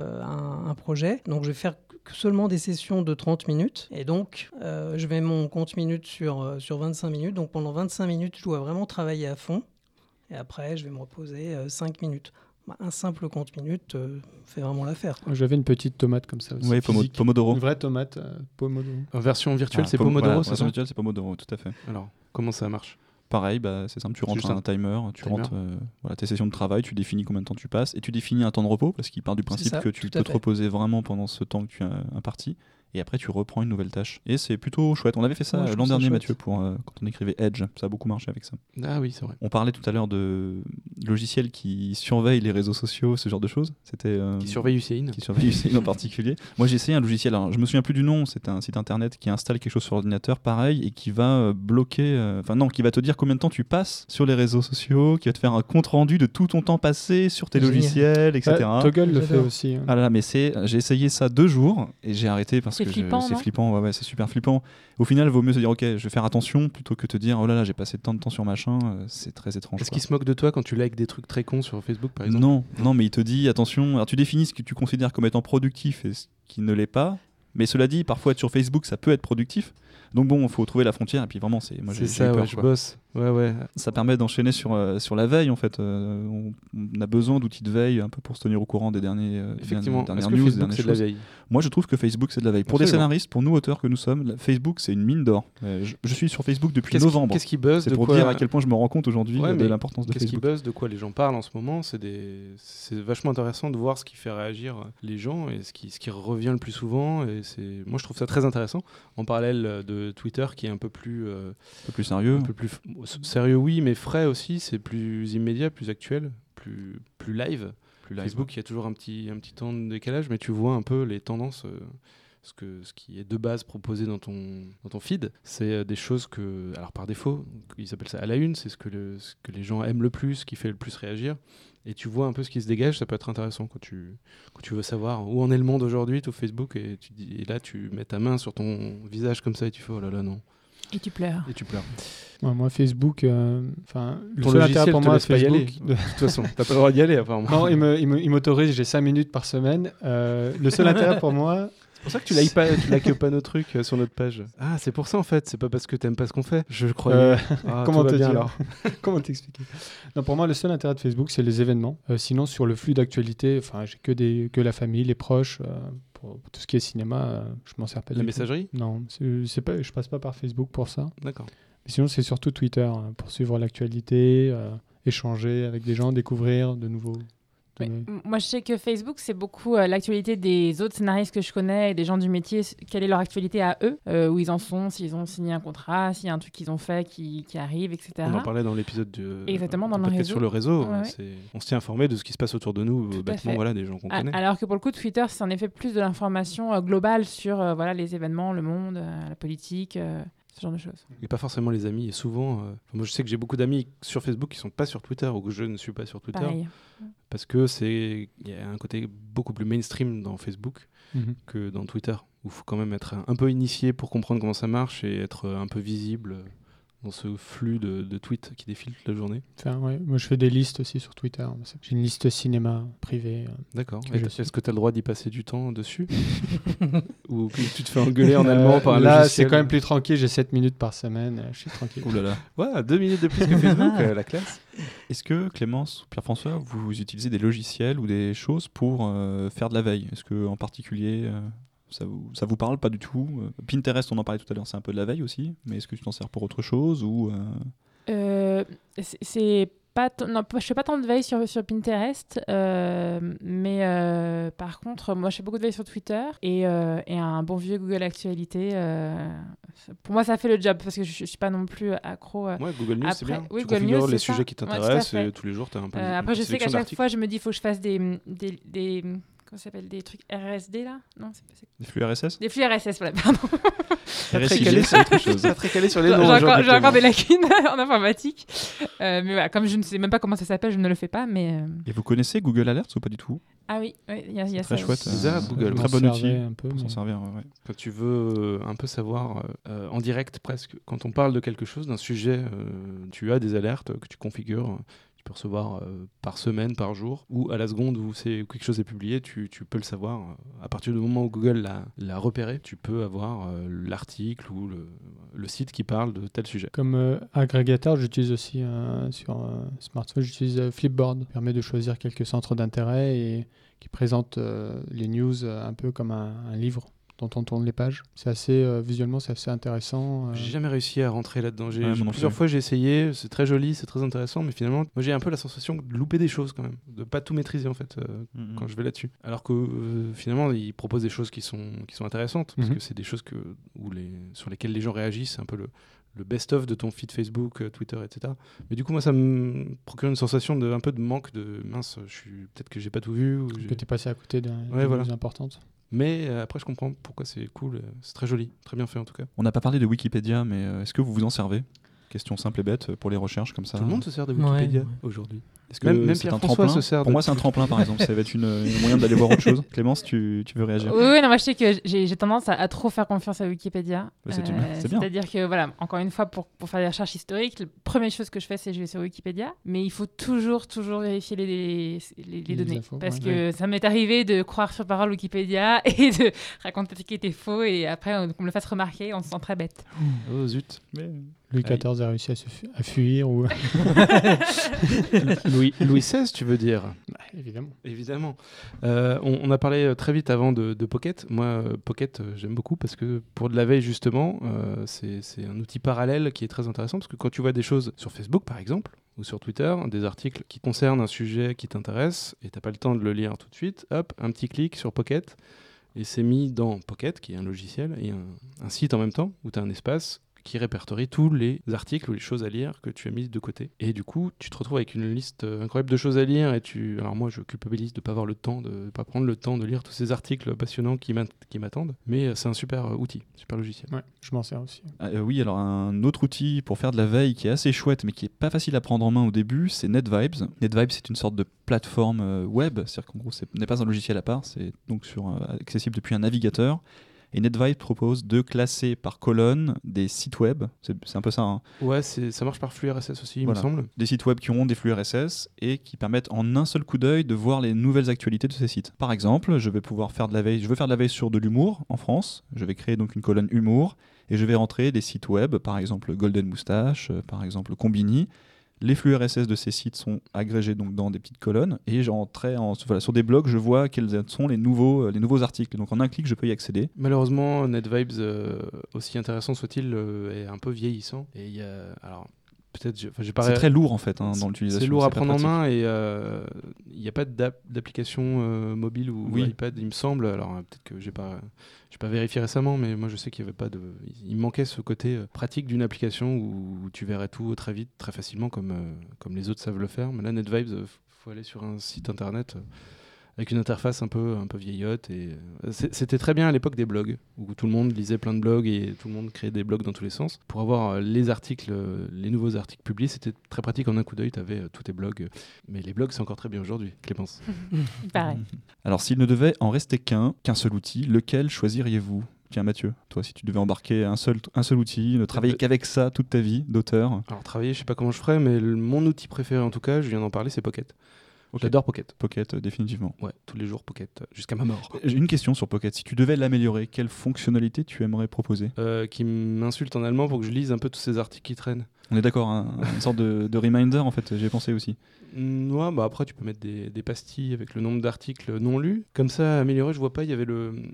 un projet, donc je vais faire seulement des sessions de 30 minutes. Et donc, je mets mon compte-minutes sur 25 minutes. Donc pendant 25 minutes, je dois vraiment travailler à fond. Et après, je vais me reposer 5 minutes. Un simple compte-minutes fait vraiment l'affaire. J'avais une petite tomate comme ça aussi. Oui, Pomodoro. Une vraie tomate, Pomodoro. En version virtuelle, c'est Pomodoro, Pomodoro, c'est ça ? version virtuelle, c'est Pomodoro, tout à fait. Alors, comment ça marche ? Pareil, c'est simple, tu rentres un timer, rentres tes sessions de travail, tu définis combien de temps tu passes et tu définis un temps de repos parce qu'il part du principe que tu peux te reposer vraiment pendant ce temps que tu as imparti. Et après, tu reprends une nouvelle tâche. Et c'est plutôt chouette. On avait fait ça l'an dernier, Mathieu, quand on écrivait Edge. Ça a beaucoup marché avec ça. Ah oui, c'est vrai. On parlait tout à l'heure de logiciels qui surveillent les réseaux sociaux, ce genre de choses. Qui surveille Hussein. Qui surveille Hussein en particulier. Moi, j'ai essayé un logiciel. Alors, je me souviens plus du nom. C'est un site internet qui installe quelque chose sur l'ordinateur, pareil, et qui va bloquer. Qui va te dire combien de temps tu passes sur les réseaux sociaux, qui va te faire un compte rendu de tout ton temps passé sur tes logiciels, etc. Toggle le fait aussi. Ah là, mais j'ai essayé ça 2 jours et j'ai arrêté parce que c'est flippant, c'est super flippant. Au final, il vaut mieux se dire ok, je vais faire attention plutôt que te dire oh là là, j'ai passé tant de temps sur machin, c'est très étrange. Est-ce qu'il se moque de toi quand tu likes des trucs très cons sur Facebook par exemple ? Non, mais il te dit attention, alors tu définis ce que tu considères comme étant productif et ce qui ne l'est pas, mais cela dit, parfois être sur Facebook, ça peut être productif. Donc bon, il faut trouver la frontière et puis vraiment j'ai ça, peur, je bosse. Ouais. Ça permet d'enchaîner sur la veille en fait. On a besoin d'outils de veille un peu pour se tenir au courant des dernières news, des dernières choses. Moi, je trouve que Facebook c'est de la veille. Pour des scénaristes, pour nous auteurs que nous sommes, Facebook c'est une mine d'or. Je suis sur Facebook depuis novembre. Qu'est-ce qui buzz ? C'est pour dire à quel point je me rends compte aujourd'hui de l'importance de Facebook. Qu'est-ce qui buzz ? De quoi les gens parlent en ce moment ? C'est vachement intéressant de voir ce qui fait réagir les gens et ce qui revient le plus souvent. Et moi, je trouve ça très intéressant. En parallèle de Twitter qui est un peu plus sérieux. Sérieux, oui, mais frais aussi. C'est plus immédiat, plus actuel, plus live. Facebook, il y a toujours un petit temps de décalage, mais tu vois un peu les tendances. Ce qui est de base proposé dans ton feed, c'est des choses que, alors par défaut, ils appellent ça à la une, c'est ce que les gens aiment le plus, ce qui fait le plus réagir. Et tu vois un peu ce qui se dégage, ça peut être intéressant quand tu veux savoir où en est le monde aujourd'hui, tout Facebook, et là tu mets ta main sur ton visage comme ça et tu fais oh là là non. Et tu pleures. Ouais, moi, Facebook, le ton seul logiciel intérêt pour te moi, laisse pas y aller. Facebook. De toute façon, t'as pas le droit d'y aller apparemment. Non, il m'autorise, j'ai 5 minutes par semaine. Le seul intérêt pour moi. C'est pour ça que tu likes pas nos trucs sur notre page. Ah, c'est pour ça en fait, c'est pas parce que t'aimes pas ce qu'on fait. Je croyais. Comment te dire alors Comment t'expliquer? Non, pour moi, le seul intérêt de Facebook, c'est les événements. Sinon, sur le flux d'actualité, j'ai que la famille, les proches. Pour tout ce qui est cinéma, je m'en sers pas. La messagerie? Non, je passe pas par Facebook pour ça. D'accord. Mais sinon, c'est surtout Twitter pour suivre l'actualité, échanger avec des gens, découvrir de nouveaux. Oui. Moi, je sais que Facebook, c'est beaucoup l'actualité des autres scénaristes que je connais et des gens du métier. Quelle est leur actualité à eux, où ils en sont, s'ils ont signé un contrat, s'il y a un truc qu'ils ont fait qui arrive, etc. On en parlait dans l'épisode Exactement, dans le réseau. Sur le réseau. Ouais. On se tient informé de ce qui se passe autour de nous, bêtement, voilà, des gens qu'on connaît. Alors que pour le coup, Twitter, c'est en effet plus de l'information globale sur les événements, le monde, la politique. Ce genre de choses. Et pas forcément les amis. Et souvent, moi je sais que j'ai beaucoup d'amis sur Facebook qui sont pas sur Twitter ou que je ne suis pas sur Twitter. Pareil. Parce que il y a un côté beaucoup plus mainstream dans Facebook que dans Twitter, où il faut quand même être un peu initié pour comprendre comment ça marche et être un peu visible dans ce flux de tweets qui défilent toute la journée. Moi je fais des listes aussi sur Twitter. J'ai une liste cinéma privée. D'accord. Est-ce que tu as le droit d'y passer du temps dessus ou que tu te fais engueuler en allemand par un là, logiciel? c'est quand même plus tranquille. J'ai 7 minutes par semaine. Je suis tranquille. Ouh là là. Ouais, 2 minutes de plus que Facebook, la classe. Est-ce que Clémence ou Pierre-François, vous utilisez des logiciels ou des choses pour faire de la veille? Est-ce que en particulier ça vous parle pas du tout? Pinterest, on en parlait tout à l'heure, c'est un peu de la veille aussi, mais est-ce que tu t'en sers pour autre chose ou c'est pas je fais pas tant de veille sur Pinterest, mais par contre, moi je fais beaucoup de veille sur Twitter et un bon vieux Google Actualité. Pour moi, ça fait le job parce que je suis pas non plus accro. Ouais, Google News, c'est bien. Oui, tu Google configures News, les c'est sujets ça. qui t'intéressent et tous les jours, tu as un peu. Après, je sais qu'à chaque fois, je me dis, il faut que je fasse des comment ça s'appelle, des trucs RSD là? Non, c'est pas ça. des flux RSS? Des flux RSS, voilà, pardon. Pas très calé sur autre chose. Pas très calé sur les noms. J'ai encore des lacunes en informatique. Mais voilà, comme je ne sais même pas comment ça s'appelle, je ne le fais pas. Mais Et vous connaissez Google Alerts ou pas du tout? Ah oui, il y a ça. Très chouette. Google, très bon outil un peu, pour s'en servir. Ouais. Quand tu veux un peu savoir en direct presque, quand on parle de quelque chose, d'un sujet, tu as des alertes que tu configures. Tu peux recevoir par semaine, par jour, ou à la seconde où quelque chose est publié, tu peux le savoir. À partir du moment où Google l'a repéré, tu peux avoir l'article ou le site qui parle de tel sujet. Comme agrégateur, j'utilise aussi sur smartphone, j'utilise Flipboard. Ça permet de choisir quelques centres d'intérêt et qui présente les news un peu comme un livre dont on tourne les pages. C'est assez visuellement, c'est assez intéressant. J'ai jamais réussi à rentrer là-dedans. Moi Plusieurs fois j'ai essayé, c'est très joli, c'est très intéressant, mais finalement, moi j'ai un peu la sensation de louper des choses quand même, de pas tout maîtriser en fait quand je vais là-dessus. Alors que finalement, ils proposent des choses qui sont intéressantes parce que c'est des choses sur lesquelles les gens réagissent, c'est un peu le best-of de ton feed Facebook, Twitter, etc. Mais du coup, moi, ça me procure une sensation un peu de manque de mince. Peut-être que j'ai pas tout vu. Que t'es passé à côté d'une news importante. Mais après, je comprends pourquoi c'est cool. C'est très joli, très bien fait en tout cas. On n'a pas parlé de Wikipédia, mais est-ce que vous vous en servez? Question simple et bête pour les recherches comme ça. Tout le monde se sert de Wikipédia aujourd'hui. Est-ce que même c'est un Pierre-François tremplin? se sert Pour moi, c'est un tremplin, par exemple. Ça va être un moyen d'aller voir autre chose. Clémence, tu veux réagir? Oui, non, moi je sais que j'ai tendance à trop faire confiance à Wikipédia. C'est bien. C'est-à-dire que, voilà, encore une fois, pour faire des recherches historiques, la première chose que je fais, c'est je vais sur Wikipédia. Mais il faut toujours vérifier les données. Infos, parce que ça m'est arrivé de croire sur parole Wikipédia et de raconter ce qui était faux. Et après, qu'on me le fasse remarquer, on se sent très bête. Oh zut. Louis XIV a réussi à fuir ou... Louis XVI, tu veux dire? Évidemment. On a parlé très vite avant de Pocket. Moi, Pocket, j'aime beaucoup parce que pour de la veille, justement, c'est un outil parallèle qui est très intéressant parce que quand tu vois des choses sur Facebook, par exemple, ou sur Twitter, des articles qui concernent un sujet qui t'intéresse et t'as pas le temps de le lire tout de suite, hop, un petit clic sur Pocket et c'est mis dans Pocket, qui est un logiciel, et un site en même temps où tu as un espace qui répertorie tous les articles ou les choses à lire que tu as mis de côté. Et du coup, tu te retrouves avec une liste incroyable de choses à lire et alors moi, je culpabilise de ne pas avoir le temps, de pas prendre le temps de lire tous ces articles passionnants qui m'attendent. Mais c'est un super outil, super logiciel. Ouais, je m'en sers aussi. Oui, alors un autre outil pour faire de la veille qui est assez chouette mais qui est pas facile à prendre en main au début, c'est NetVibes. NetVibes, c'est une sorte de plateforme web, c'est-à-dire qu'en gros, ce n'est pas un logiciel à part, c'est donc accessible depuis un navigateur. Et NetVibes propose de classer par colonne des sites web. C'est un peu ça. Hein. Ouais, ça marche par flux RSS aussi, il me semble. Des sites web qui ont des flux RSS et qui permettent en un seul coup d'œil de voir les nouvelles actualités de ces sites. Par exemple, je vais pouvoir faire de la veille. Je veux faire de la veille sur de l'humour en France. Je vais créer donc une colonne humour et je vais rentrer des sites web, par exemple Golden Moustache, par exemple Combini. Les flux RSS de ces sites sont agrégés donc dans des petites colonnes et sur des blogs, je vois quels sont les nouveaux articles. Donc en un clic, je peux y accéder. Malheureusement, NetVibes, aussi intéressant soit-il, est un peu vieillissant. Et il y a... Alors, c'est très lourg en fait dans l'utilisation. C'est lourd à prendre en main et il n'y a pas d'application mobile ou iPad, il me semble. Alors peut-être que j'ai pas vérifié récemment, mais moi je sais qu'il y avait pas de. Il manquait ce côté pratique d'une application où tu verrais tout très vite, très facilement, comme les autres savent le faire. Mais là, NetVibes, faut aller sur un site internet. Avec une interface un peu vieillotte. Et c'était très bien à l'époque des blogs, où tout le monde lisait plein de blogs et tout le monde créait des blogs dans tous les sens. Pour avoir les articles, les nouveaux articles publiés, c'était très pratique. En un coup d'œil, tu avais tous tes blogs. Mais les blogs, c'est encore très bien aujourd'hui, Clémence. Pareil. Alors, s'il ne devait en rester qu'un seul outil, lequel choisiriez-vous ? Tiens Mathieu, toi si tu devais embarquer un seul outil, ne travailler qu'avec ça toute ta vie d'auteur. Alors travailler, je sais pas comment je ferais, mais mon outil préféré en tout cas, je viens d'en parler, c'est Pocket. Okay. J'adore Pocket. Pocket, définitivement. Ouais, tous les jours Pocket, jusqu'à ma mort. J'ai une question sur Pocket. Si tu devais l'améliorer, quelle fonctionnalité tu aimerais proposer ? Qui m'insulte en allemand pour que je lise un peu tous ces articles qui traînent. On est d'accord, une sorte de reminder en fait, j'ai pensé aussi. Ouais, bah après tu peux mettre des pastilles avec le nombre d'articles non lus. Comme ça, améliorer, je vois pas, il y avait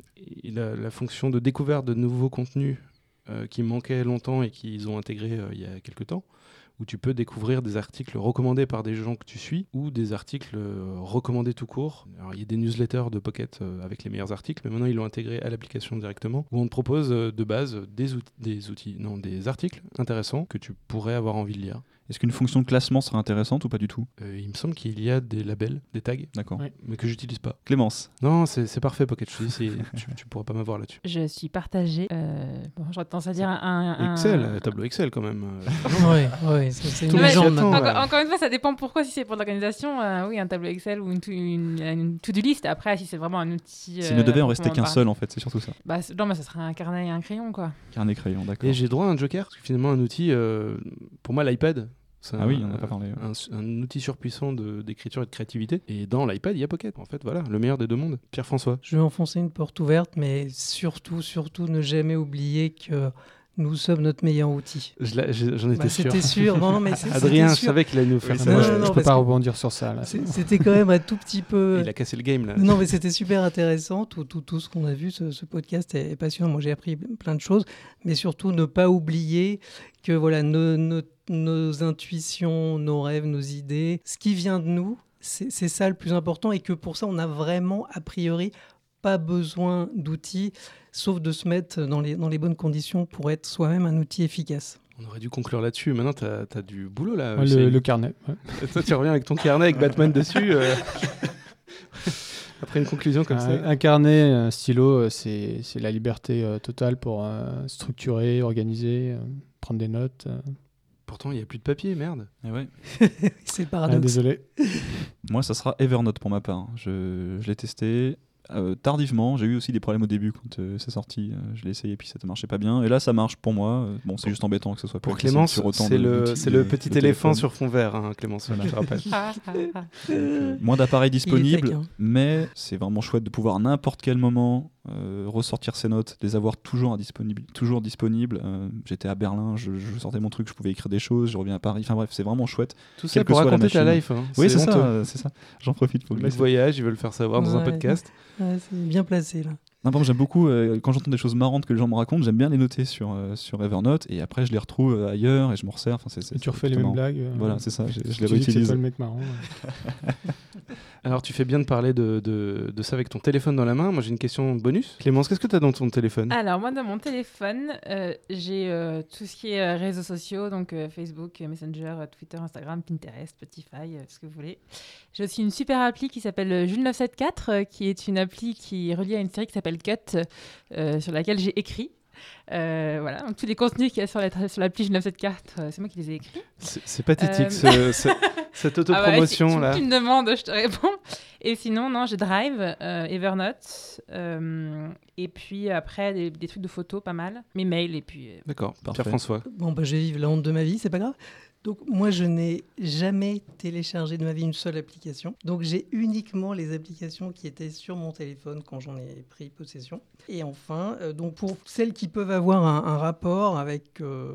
la fonction de découverte de nouveaux contenus qui manquait longtemps et qu'ils ont intégré il y a quelques temps, où tu peux découvrir des articles recommandés par des gens que tu suis ou des articles recommandés tout court. Alors il y a des newsletters de Pocket avec les meilleurs articles, mais maintenant ils l'ont intégré à l'application directement, où on te propose de base des articles intéressants que tu pourrais avoir envie de lire. Est-ce qu'une fonction de classement serait intéressante ou pas du tout ? Il me semble qu'il y a des labels, des tags, d'accord, mais que j'utilise pas. Clémence ? Non, c'est parfait Pocket, je te dis, tu pourras pas m'avoir là-dessus. Je suis partagée. J'aurais tendance à dire Excel, tableau Excel quand même. Oui, c'est une légende. Encore une fois, ça dépend pourquoi. Si c'est pour l'organisation, oui, un tableau Excel ou une to-do list. Après, si c'est vraiment un outil... S'il ne devait en rester qu'un seul, en fait, c'est surtout ça. Non, mais ça serait un carnet et un crayon, quoi. Carnet, crayon, d'accord. Et j'ai droit à un joker, parce que finalement, un outil, pour moi, l'iPad... Ah oui, on n'a pas parlé. Un outil surpuissant d'écriture et de créativité. Et dans l'iPad, il y a Pocket. En fait, voilà, le meilleur des deux mondes. Pierre-François. Je vais enfoncer une porte ouverte, mais surtout, ne jamais oublier que nous sommes notre meilleur outil. J'en étais sûr. C'était sûr. Non, mais Adrien, je savais qu'il allait nous faire ça. Moi, je ne peux pas rebondir sur ça. Là. C'était quand même un tout petit peu... Il a cassé le game, là. Non, mais c'était super intéressant. Tout ce qu'on a vu, ce podcast est passionnant. Moi, j'ai appris plein de choses. Mais surtout, ne pas oublier que voilà, nos intuitions, nos rêves, nos idées, ce qui vient de nous, c'est ça le plus important. Et que pour ça, on a vraiment, a priori, pas besoin d'outils, sauf de se mettre dans les bonnes conditions pour être soi-même un outil efficace. On aurait dû conclure là-dessus. Maintenant, tu as du boulot, là. Ouais, le carnet. Ouais. Et toi, tu reviens avec ton carnet avec Batman dessus. Après une conclusion comme ça. Un carnet, un stylo, c'est la liberté totale pour structurer, organiser, prendre des notes. Pourtant, il n'y a plus de papier, merde. Et ouais. C'est le paradoxe. Désolé. Moi, ça sera Evernote pour ma part. Je l'ai testé tardivement. J'ai eu aussi des problèmes au début quand c'est sorti. Je l'ai essayé puis ça ne marchait pas bien. Et là, ça marche pour moi. Bon, c'est juste embêtant que ce soit pour Clémence. C'est le petit éléphant sur fond vert, hein, Clémence. Voilà, je te rappelle. Moins d'appareils disponibles, mais c'est vraiment chouette de pouvoir à n'importe quel moment ressortir ses notes, les avoir toujours disponibles. J'étais à Berlin, je sortais mon truc, je pouvais écrire des choses, je reviens à Paris. Enfin bref, c'est vraiment chouette. Tout ça pour raconter ta life. Hein. Oui, c'est ça. J'en profite pour le voyage, ils veulent le faire savoir dans un podcast. Ouais, c'est bien placé là. Non, par exemple, j'aime beaucoup, quand j'entends des choses marrantes que les gens me racontent, j'aime bien les noter sur Evernote et après je les retrouve ailleurs et je m'en resserre. Enfin, et tu refais les mêmes blagues. Voilà, c'est ça, je les tu dis que c'est réutilise. toi le mec marrant. Alors, tu fais bien de parler de ça avec ton téléphone dans la main. Moi, j'ai une question bonus. Clémence, qu'est-ce que tu as dans ton téléphone ? Alors, moi, dans mon téléphone, j'ai tout ce qui est réseaux sociaux, donc Facebook, Messenger, Twitter, Instagram, Pinterest, Spotify, tout ce que vous voulez. J'ai aussi une super appli qui s'appelle Jules 974, qui est une appli qui est reliée à une série qui s'appelle Cut, sur laquelle j'ai écrit. Voilà, donc tous les contenus qu'il y a sur l'appli Jules 974, c'est moi qui les ai écrits. C'est pathétique, cette autopromotion là. Si tu me demandes, je te réponds. Et sinon, non, j'ai Drive, Evernote, et puis après des trucs de photos, pas mal. Mes mails, et puis... D'accord, Parfait. Pierre-François. Bon, bah, je vais vivre la honte de ma vie, c'est pas grave. Donc, moi, je n'ai jamais téléchargé de ma vie une seule application. Donc, j'ai uniquement les applications qui étaient sur mon téléphone quand j'en ai pris possession. Et enfin, donc pour celles qui peuvent avoir un rapport avec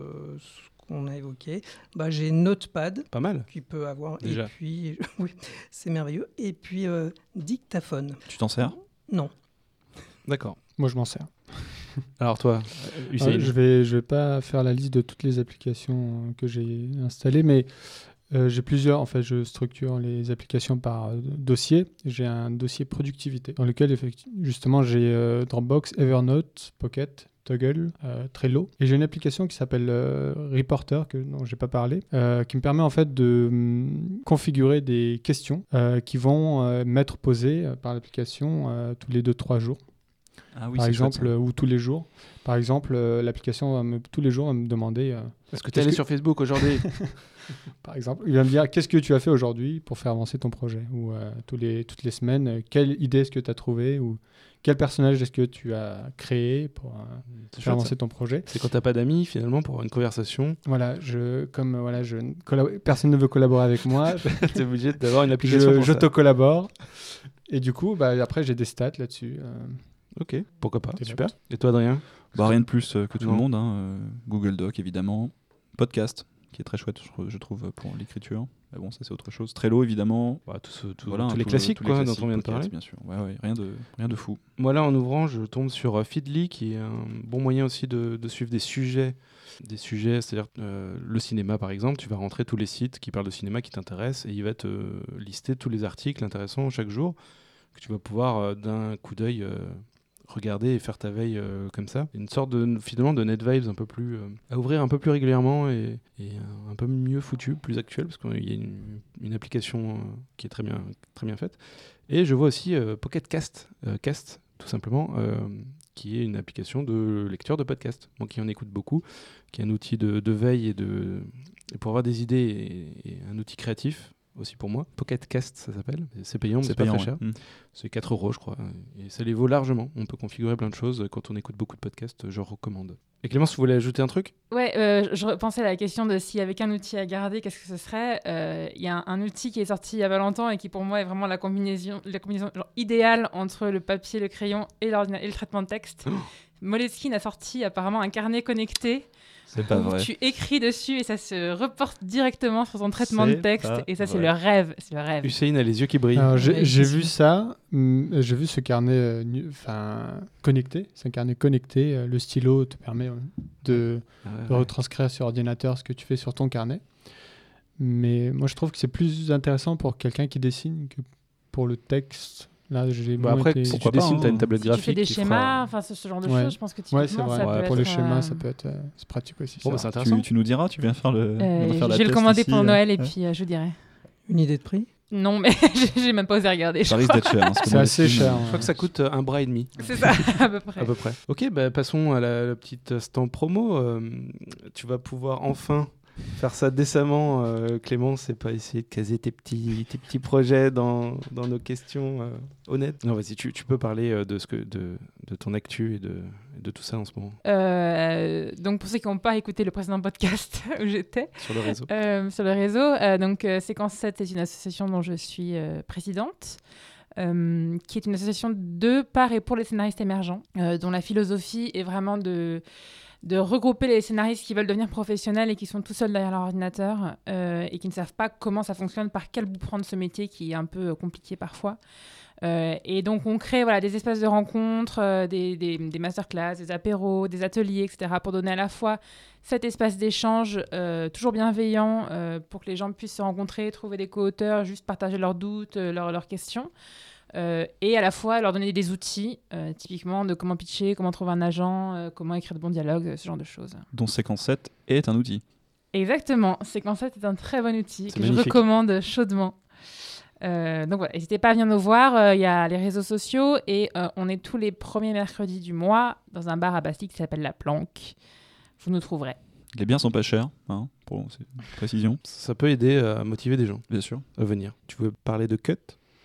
ce qu'on a évoqué, bah, j'ai Notepad. Pas mal. Qui peut avoir. Déjà. Et puis, oui, c'est merveilleux. Et puis, Dictaphone. Tu t'en sers ? Non. D'accord. Moi, je m'en sers. Alors toi, Hussein. Je vais pas faire la liste de toutes les applications que j'ai installées, mais j'ai plusieurs. En fait, je structure les applications par dossier. J'ai un dossier productivité dans lequel justement j'ai Dropbox, Evernote, Pocket, Toggle, Trello. Et j'ai une application qui s'appelle Reporter, dont j'ai pas parlé, qui me permet en fait de configurer des questions qui vont m'être posées par l'application tous les 2-3 jours. Ah oui, Par c'est exemple, chouette, ça. ou tous les jours. Par exemple, l'application tous les jours va me demander. Est-ce que tu es allé sur Facebook aujourd'hui ? Par exemple, il va me dire qu'est-ce que tu as fait aujourd'hui pour faire avancer ton projet, ou toutes les semaines, quelle idée est-ce que tu as trouvé, ou quel personnage est-ce que tu as créé pour faire avancer ton projet. C'est quand t'as pas d'amis finalement pour avoir une conversation. Voilà, personne ne veut collaborer avec moi, T'es obligé d'avoir une application. pour ça. j'auto-collabore. Et du coup, après j'ai des stats là-dessus. Ok, pourquoi pas. Des Super. notes. Et toi, Adrien ? Rien de plus que tout Non. le monde. Google Doc, évidemment. Podcast, qui est très chouette, je trouve, pour l'écriture. Mais bon, ça, c'est autre chose. Trello, évidemment. Bah, Voilà, tous les tous classiques tous quoi, classiques, dont on vient de Pocket, parler. bien sûr. Ouais, rien de fou. Moi là, en ouvrant, je tombe sur Feedly, qui est un bon moyen aussi de suivre des sujets, c'est-à-dire le cinéma par exemple. Tu vas rentrer tous les sites qui parlent de cinéma qui t'intéressent et il va te lister tous les articles intéressants chaque jour que tu vas pouvoir d'un coup d'œil regarder et faire ta veille comme ça. Une sorte finalement de NetVibes un peu plus à ouvrir un peu plus régulièrement et un peu mieux foutu, plus actuel, parce qu'il y a une application qui est très bien faite. Et je vois aussi Pocket Cast, tout simplement, qui est une application de lecture de podcast. Moi qui en écoute beaucoup, qui est un outil de veille et pour avoir des idées et un outil créatif aussi pour moi. Pocket Cast, ça s'appelle. C'est payant, mais c'est pas très cher. C'est 4 € je crois. Et ça les vaut largement. On peut configurer plein de choses. Quand on écoute beaucoup de podcasts, je recommande. Et Clémence, tu voulais ajouter un truc ? Ouais, je repensais à la question de s'il y avait qu'un outil à garder, qu'est-ce que ce serait ? Il y a un outil qui est sorti il y a pas longtemps et qui pour moi est vraiment la combinaison genre, idéale entre le papier, le crayon et le traitement de texte. Moleskine a sorti apparemment un carnet connecté. C'est pas où vrai. tu écris dessus et ça se reporte directement sur ton traitement de texte. Et ça, c'est vrai. le rêve. C'est le rêve. Hussein a les yeux qui brillent. Alors, Ouais, j'ai c'est vu ça, j'ai vu ce carnet connecté. C'est un carnet connecté. Le stylo te permet de retranscrire sur ordinateur ce que tu fais sur ton carnet. Mais moi, je trouve que c'est plus intéressant pour quelqu'un qui dessine que pour le texte. Là, j'ai Après, si tu dessines, tu as une tablette Si tu graphique. fais des qui schémas, fera- ce genre de Ouais. choses, je pense que Ouais, typiquement, c'est ça vrai. peut Pour les être, schémas, ça peut être c'est pratique aussi. Bon, bah, ça. c'est intéressant. Tu nous diras, tu viens faire le. faire la je vais le test commander ici, pour Noël et ouais. puis je dirai. Une idée de prix ? Non, mais j'ai même pas osé regarder. Ça risque d'être cher. Hein, C'est assez cher. Je crois que ça coûte un bras et demi. C'est ça, à peu près. À peu près. Ok, bah, passons à la petite instant promo. Tu vas pouvoir enfin faire ça décemment, Clément. C'est pas essayer de caser tes petits projets dans nos questions honnêtes. Non, vas-y, tu peux parler de ton actu et de tout ça en ce moment Donc, pour ceux qui n'ont pas écouté le précédent podcast où j'étais, sur le réseau. sur le réseau, donc Séquence 7 est une association dont je suis présidente. Qui est une association de par et pour les scénaristes émergents, dont la philosophie est vraiment de regrouper les scénaristes qui veulent devenir professionnels et qui sont tout seuls derrière leur ordinateur et qui ne savent pas comment ça fonctionne, par quel bout prendre ce métier qui est un peu compliqué parfois. Et donc, on crée des espaces de rencontres, des masterclass, des apéros, des ateliers, etc., pour donner à la fois cet espace d'échange toujours bienveillant pour que les gens puissent se rencontrer, trouver des co-auteurs, juste partager leurs doutes, leurs questions. Et à la fois leur donner des outils, typiquement de comment pitcher, comment trouver un agent, comment écrire de bons dialogues, ce genre de choses. Dont Séquence 7 est un outil. Exactement, Séquence 7 est un très bon outil que magnifique. je recommande chaudement. Donc voilà, n'hésitez pas à venir nous voir, il y a les réseaux sociaux et on est tous les premiers mercredis du mois dans un bar à Bastille qui s'appelle La Planque. Vous nous trouverez. Les biens sont pas chers, pour cette précision. Ça peut aider à motiver des gens Bien sûr. à venir. Tu veux parler de Cut ?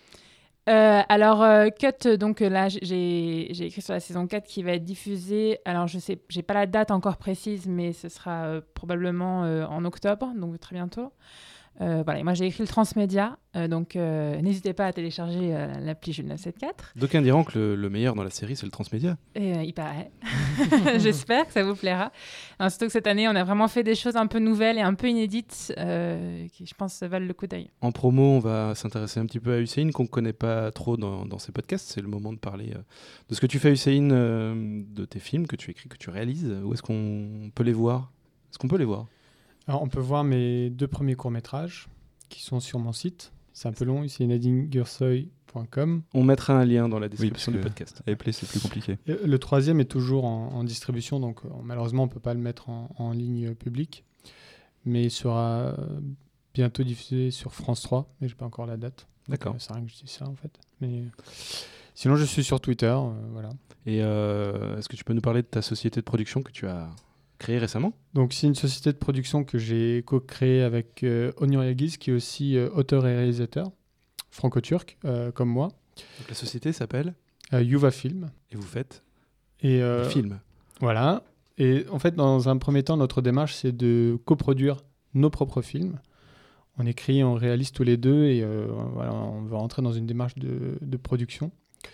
Cut, donc là j'ai écrit sur la saison 4 qui va être diffusée. Alors je sais, j'ai pas la date encore précise, mais ce sera probablement en octobre, donc très bientôt. Voilà, et moi j'ai écrit le transmédia, donc n'hésitez pas à télécharger l'appli Jules 974. D'aucuns diront que le meilleur dans la série, c'est le transmédia. Et il paraît. J'espère que ça vous plaira. Alors, surtout que cette année, on a vraiment fait des choses un peu nouvelles et un peu inédites qui, je pense, valent le coup d'œil. En promo, on va s'intéresser un petit peu à Hussein, qu'on ne connaît pas trop dans ces podcasts. C'est le moment de parler de ce que tu fais, Hussein, de tes films que tu écris, que tu réalises. Où est-ce qu'on peut les voir ? Est-ce qu'on peut les voir ? Alors, on peut voir mes 2 premiers courts-métrages qui sont sur mon site. C'est un peu long, c'est nadinegursoy.com. On mettra un lien dans la description du podcast. Avec Play, c'est plus compliqué. Et le 3e est toujours en distribution, donc malheureusement, on ne peut pas le mettre en ligne publique. Mais il sera bientôt diffusé sur France 3, mais je n'ai pas encore la date. D'accord. C'est rien que je dis ça, en fait. Mais sinon, je suis sur Twitter, voilà. Et est-ce que tu peux nous parler de ta société de production que tu as créée récemment ? Donc, c'est une société de production que j'ai co-créée avec Onur Yagiz, qui est aussi auteur et réalisateur, franco-turc, comme moi. Donc, la société s'appelle Yuva Film. Et vous faites Et, des films. Voilà. Et en fait, dans un premier temps, notre démarche, c'est de coproduire nos propres films. On écrit, on réalise tous les deux et voilà, on veut rentrer dans une démarche de production.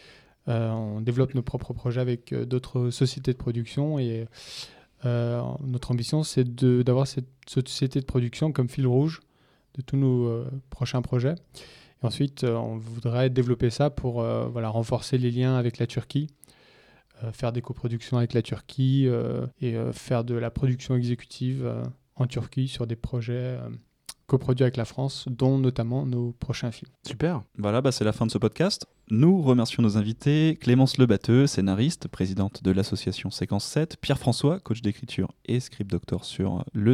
On développe nos propres projets avec d'autres sociétés de production et notre ambition, c'est d'avoir cette société de production comme fil rouge de tous nos prochains projets. Et ensuite, on voudrait développer ça pour renforcer les liens avec la Turquie, faire des coproductions avec la Turquie et faire de la production exécutive en Turquie sur des projets coproduits avec la France, dont notamment nos prochains films. Super. Voilà, c'est la fin de ce podcast. Nous remercions nos invités, Clémence Lebatteux, scénariste, présidente de l'association Séquence 7, Pierre-François, coach d'écriture et script doctor sur le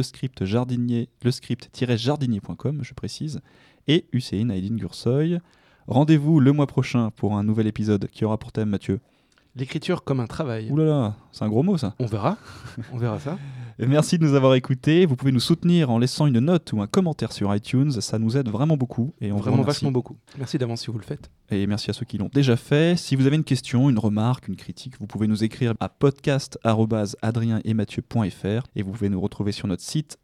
script-jardinier.com, je précise, et Hussein Aydin Gursoy. Rendez-vous le mois prochain pour un nouvel épisode qui aura pour thème, Mathieu. L'écriture comme un travail. Ouh là là, c'est un gros mot ça. On verra ça. Et merci de nous avoir écoutés. Vous pouvez nous soutenir en laissant une note ou un commentaire sur iTunes. Ça nous aide vraiment beaucoup. Et on vous Vraiment remercie. vachement beaucoup. Merci d'avance si vous le faites. Et merci à ceux qui l'ont déjà fait. Si vous avez une question, une remarque, une critique, vous pouvez nous écrire à podcast@adrienetetmathieu.fr et vous pouvez nous retrouver sur notre site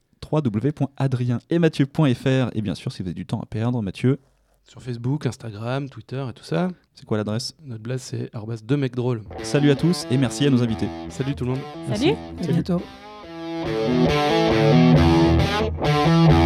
www.adrienetetmathieu.fr. Et bien sûr, si vous avez du temps à perdre, Mathieu. Sur Facebook, Instagram, Twitter et tout ça. C'est quoi l'adresse ? Notre blase, c'est @2mecdrôles. Salut à tous et merci à nos invités. Salut tout le monde. Salut. À bientôt.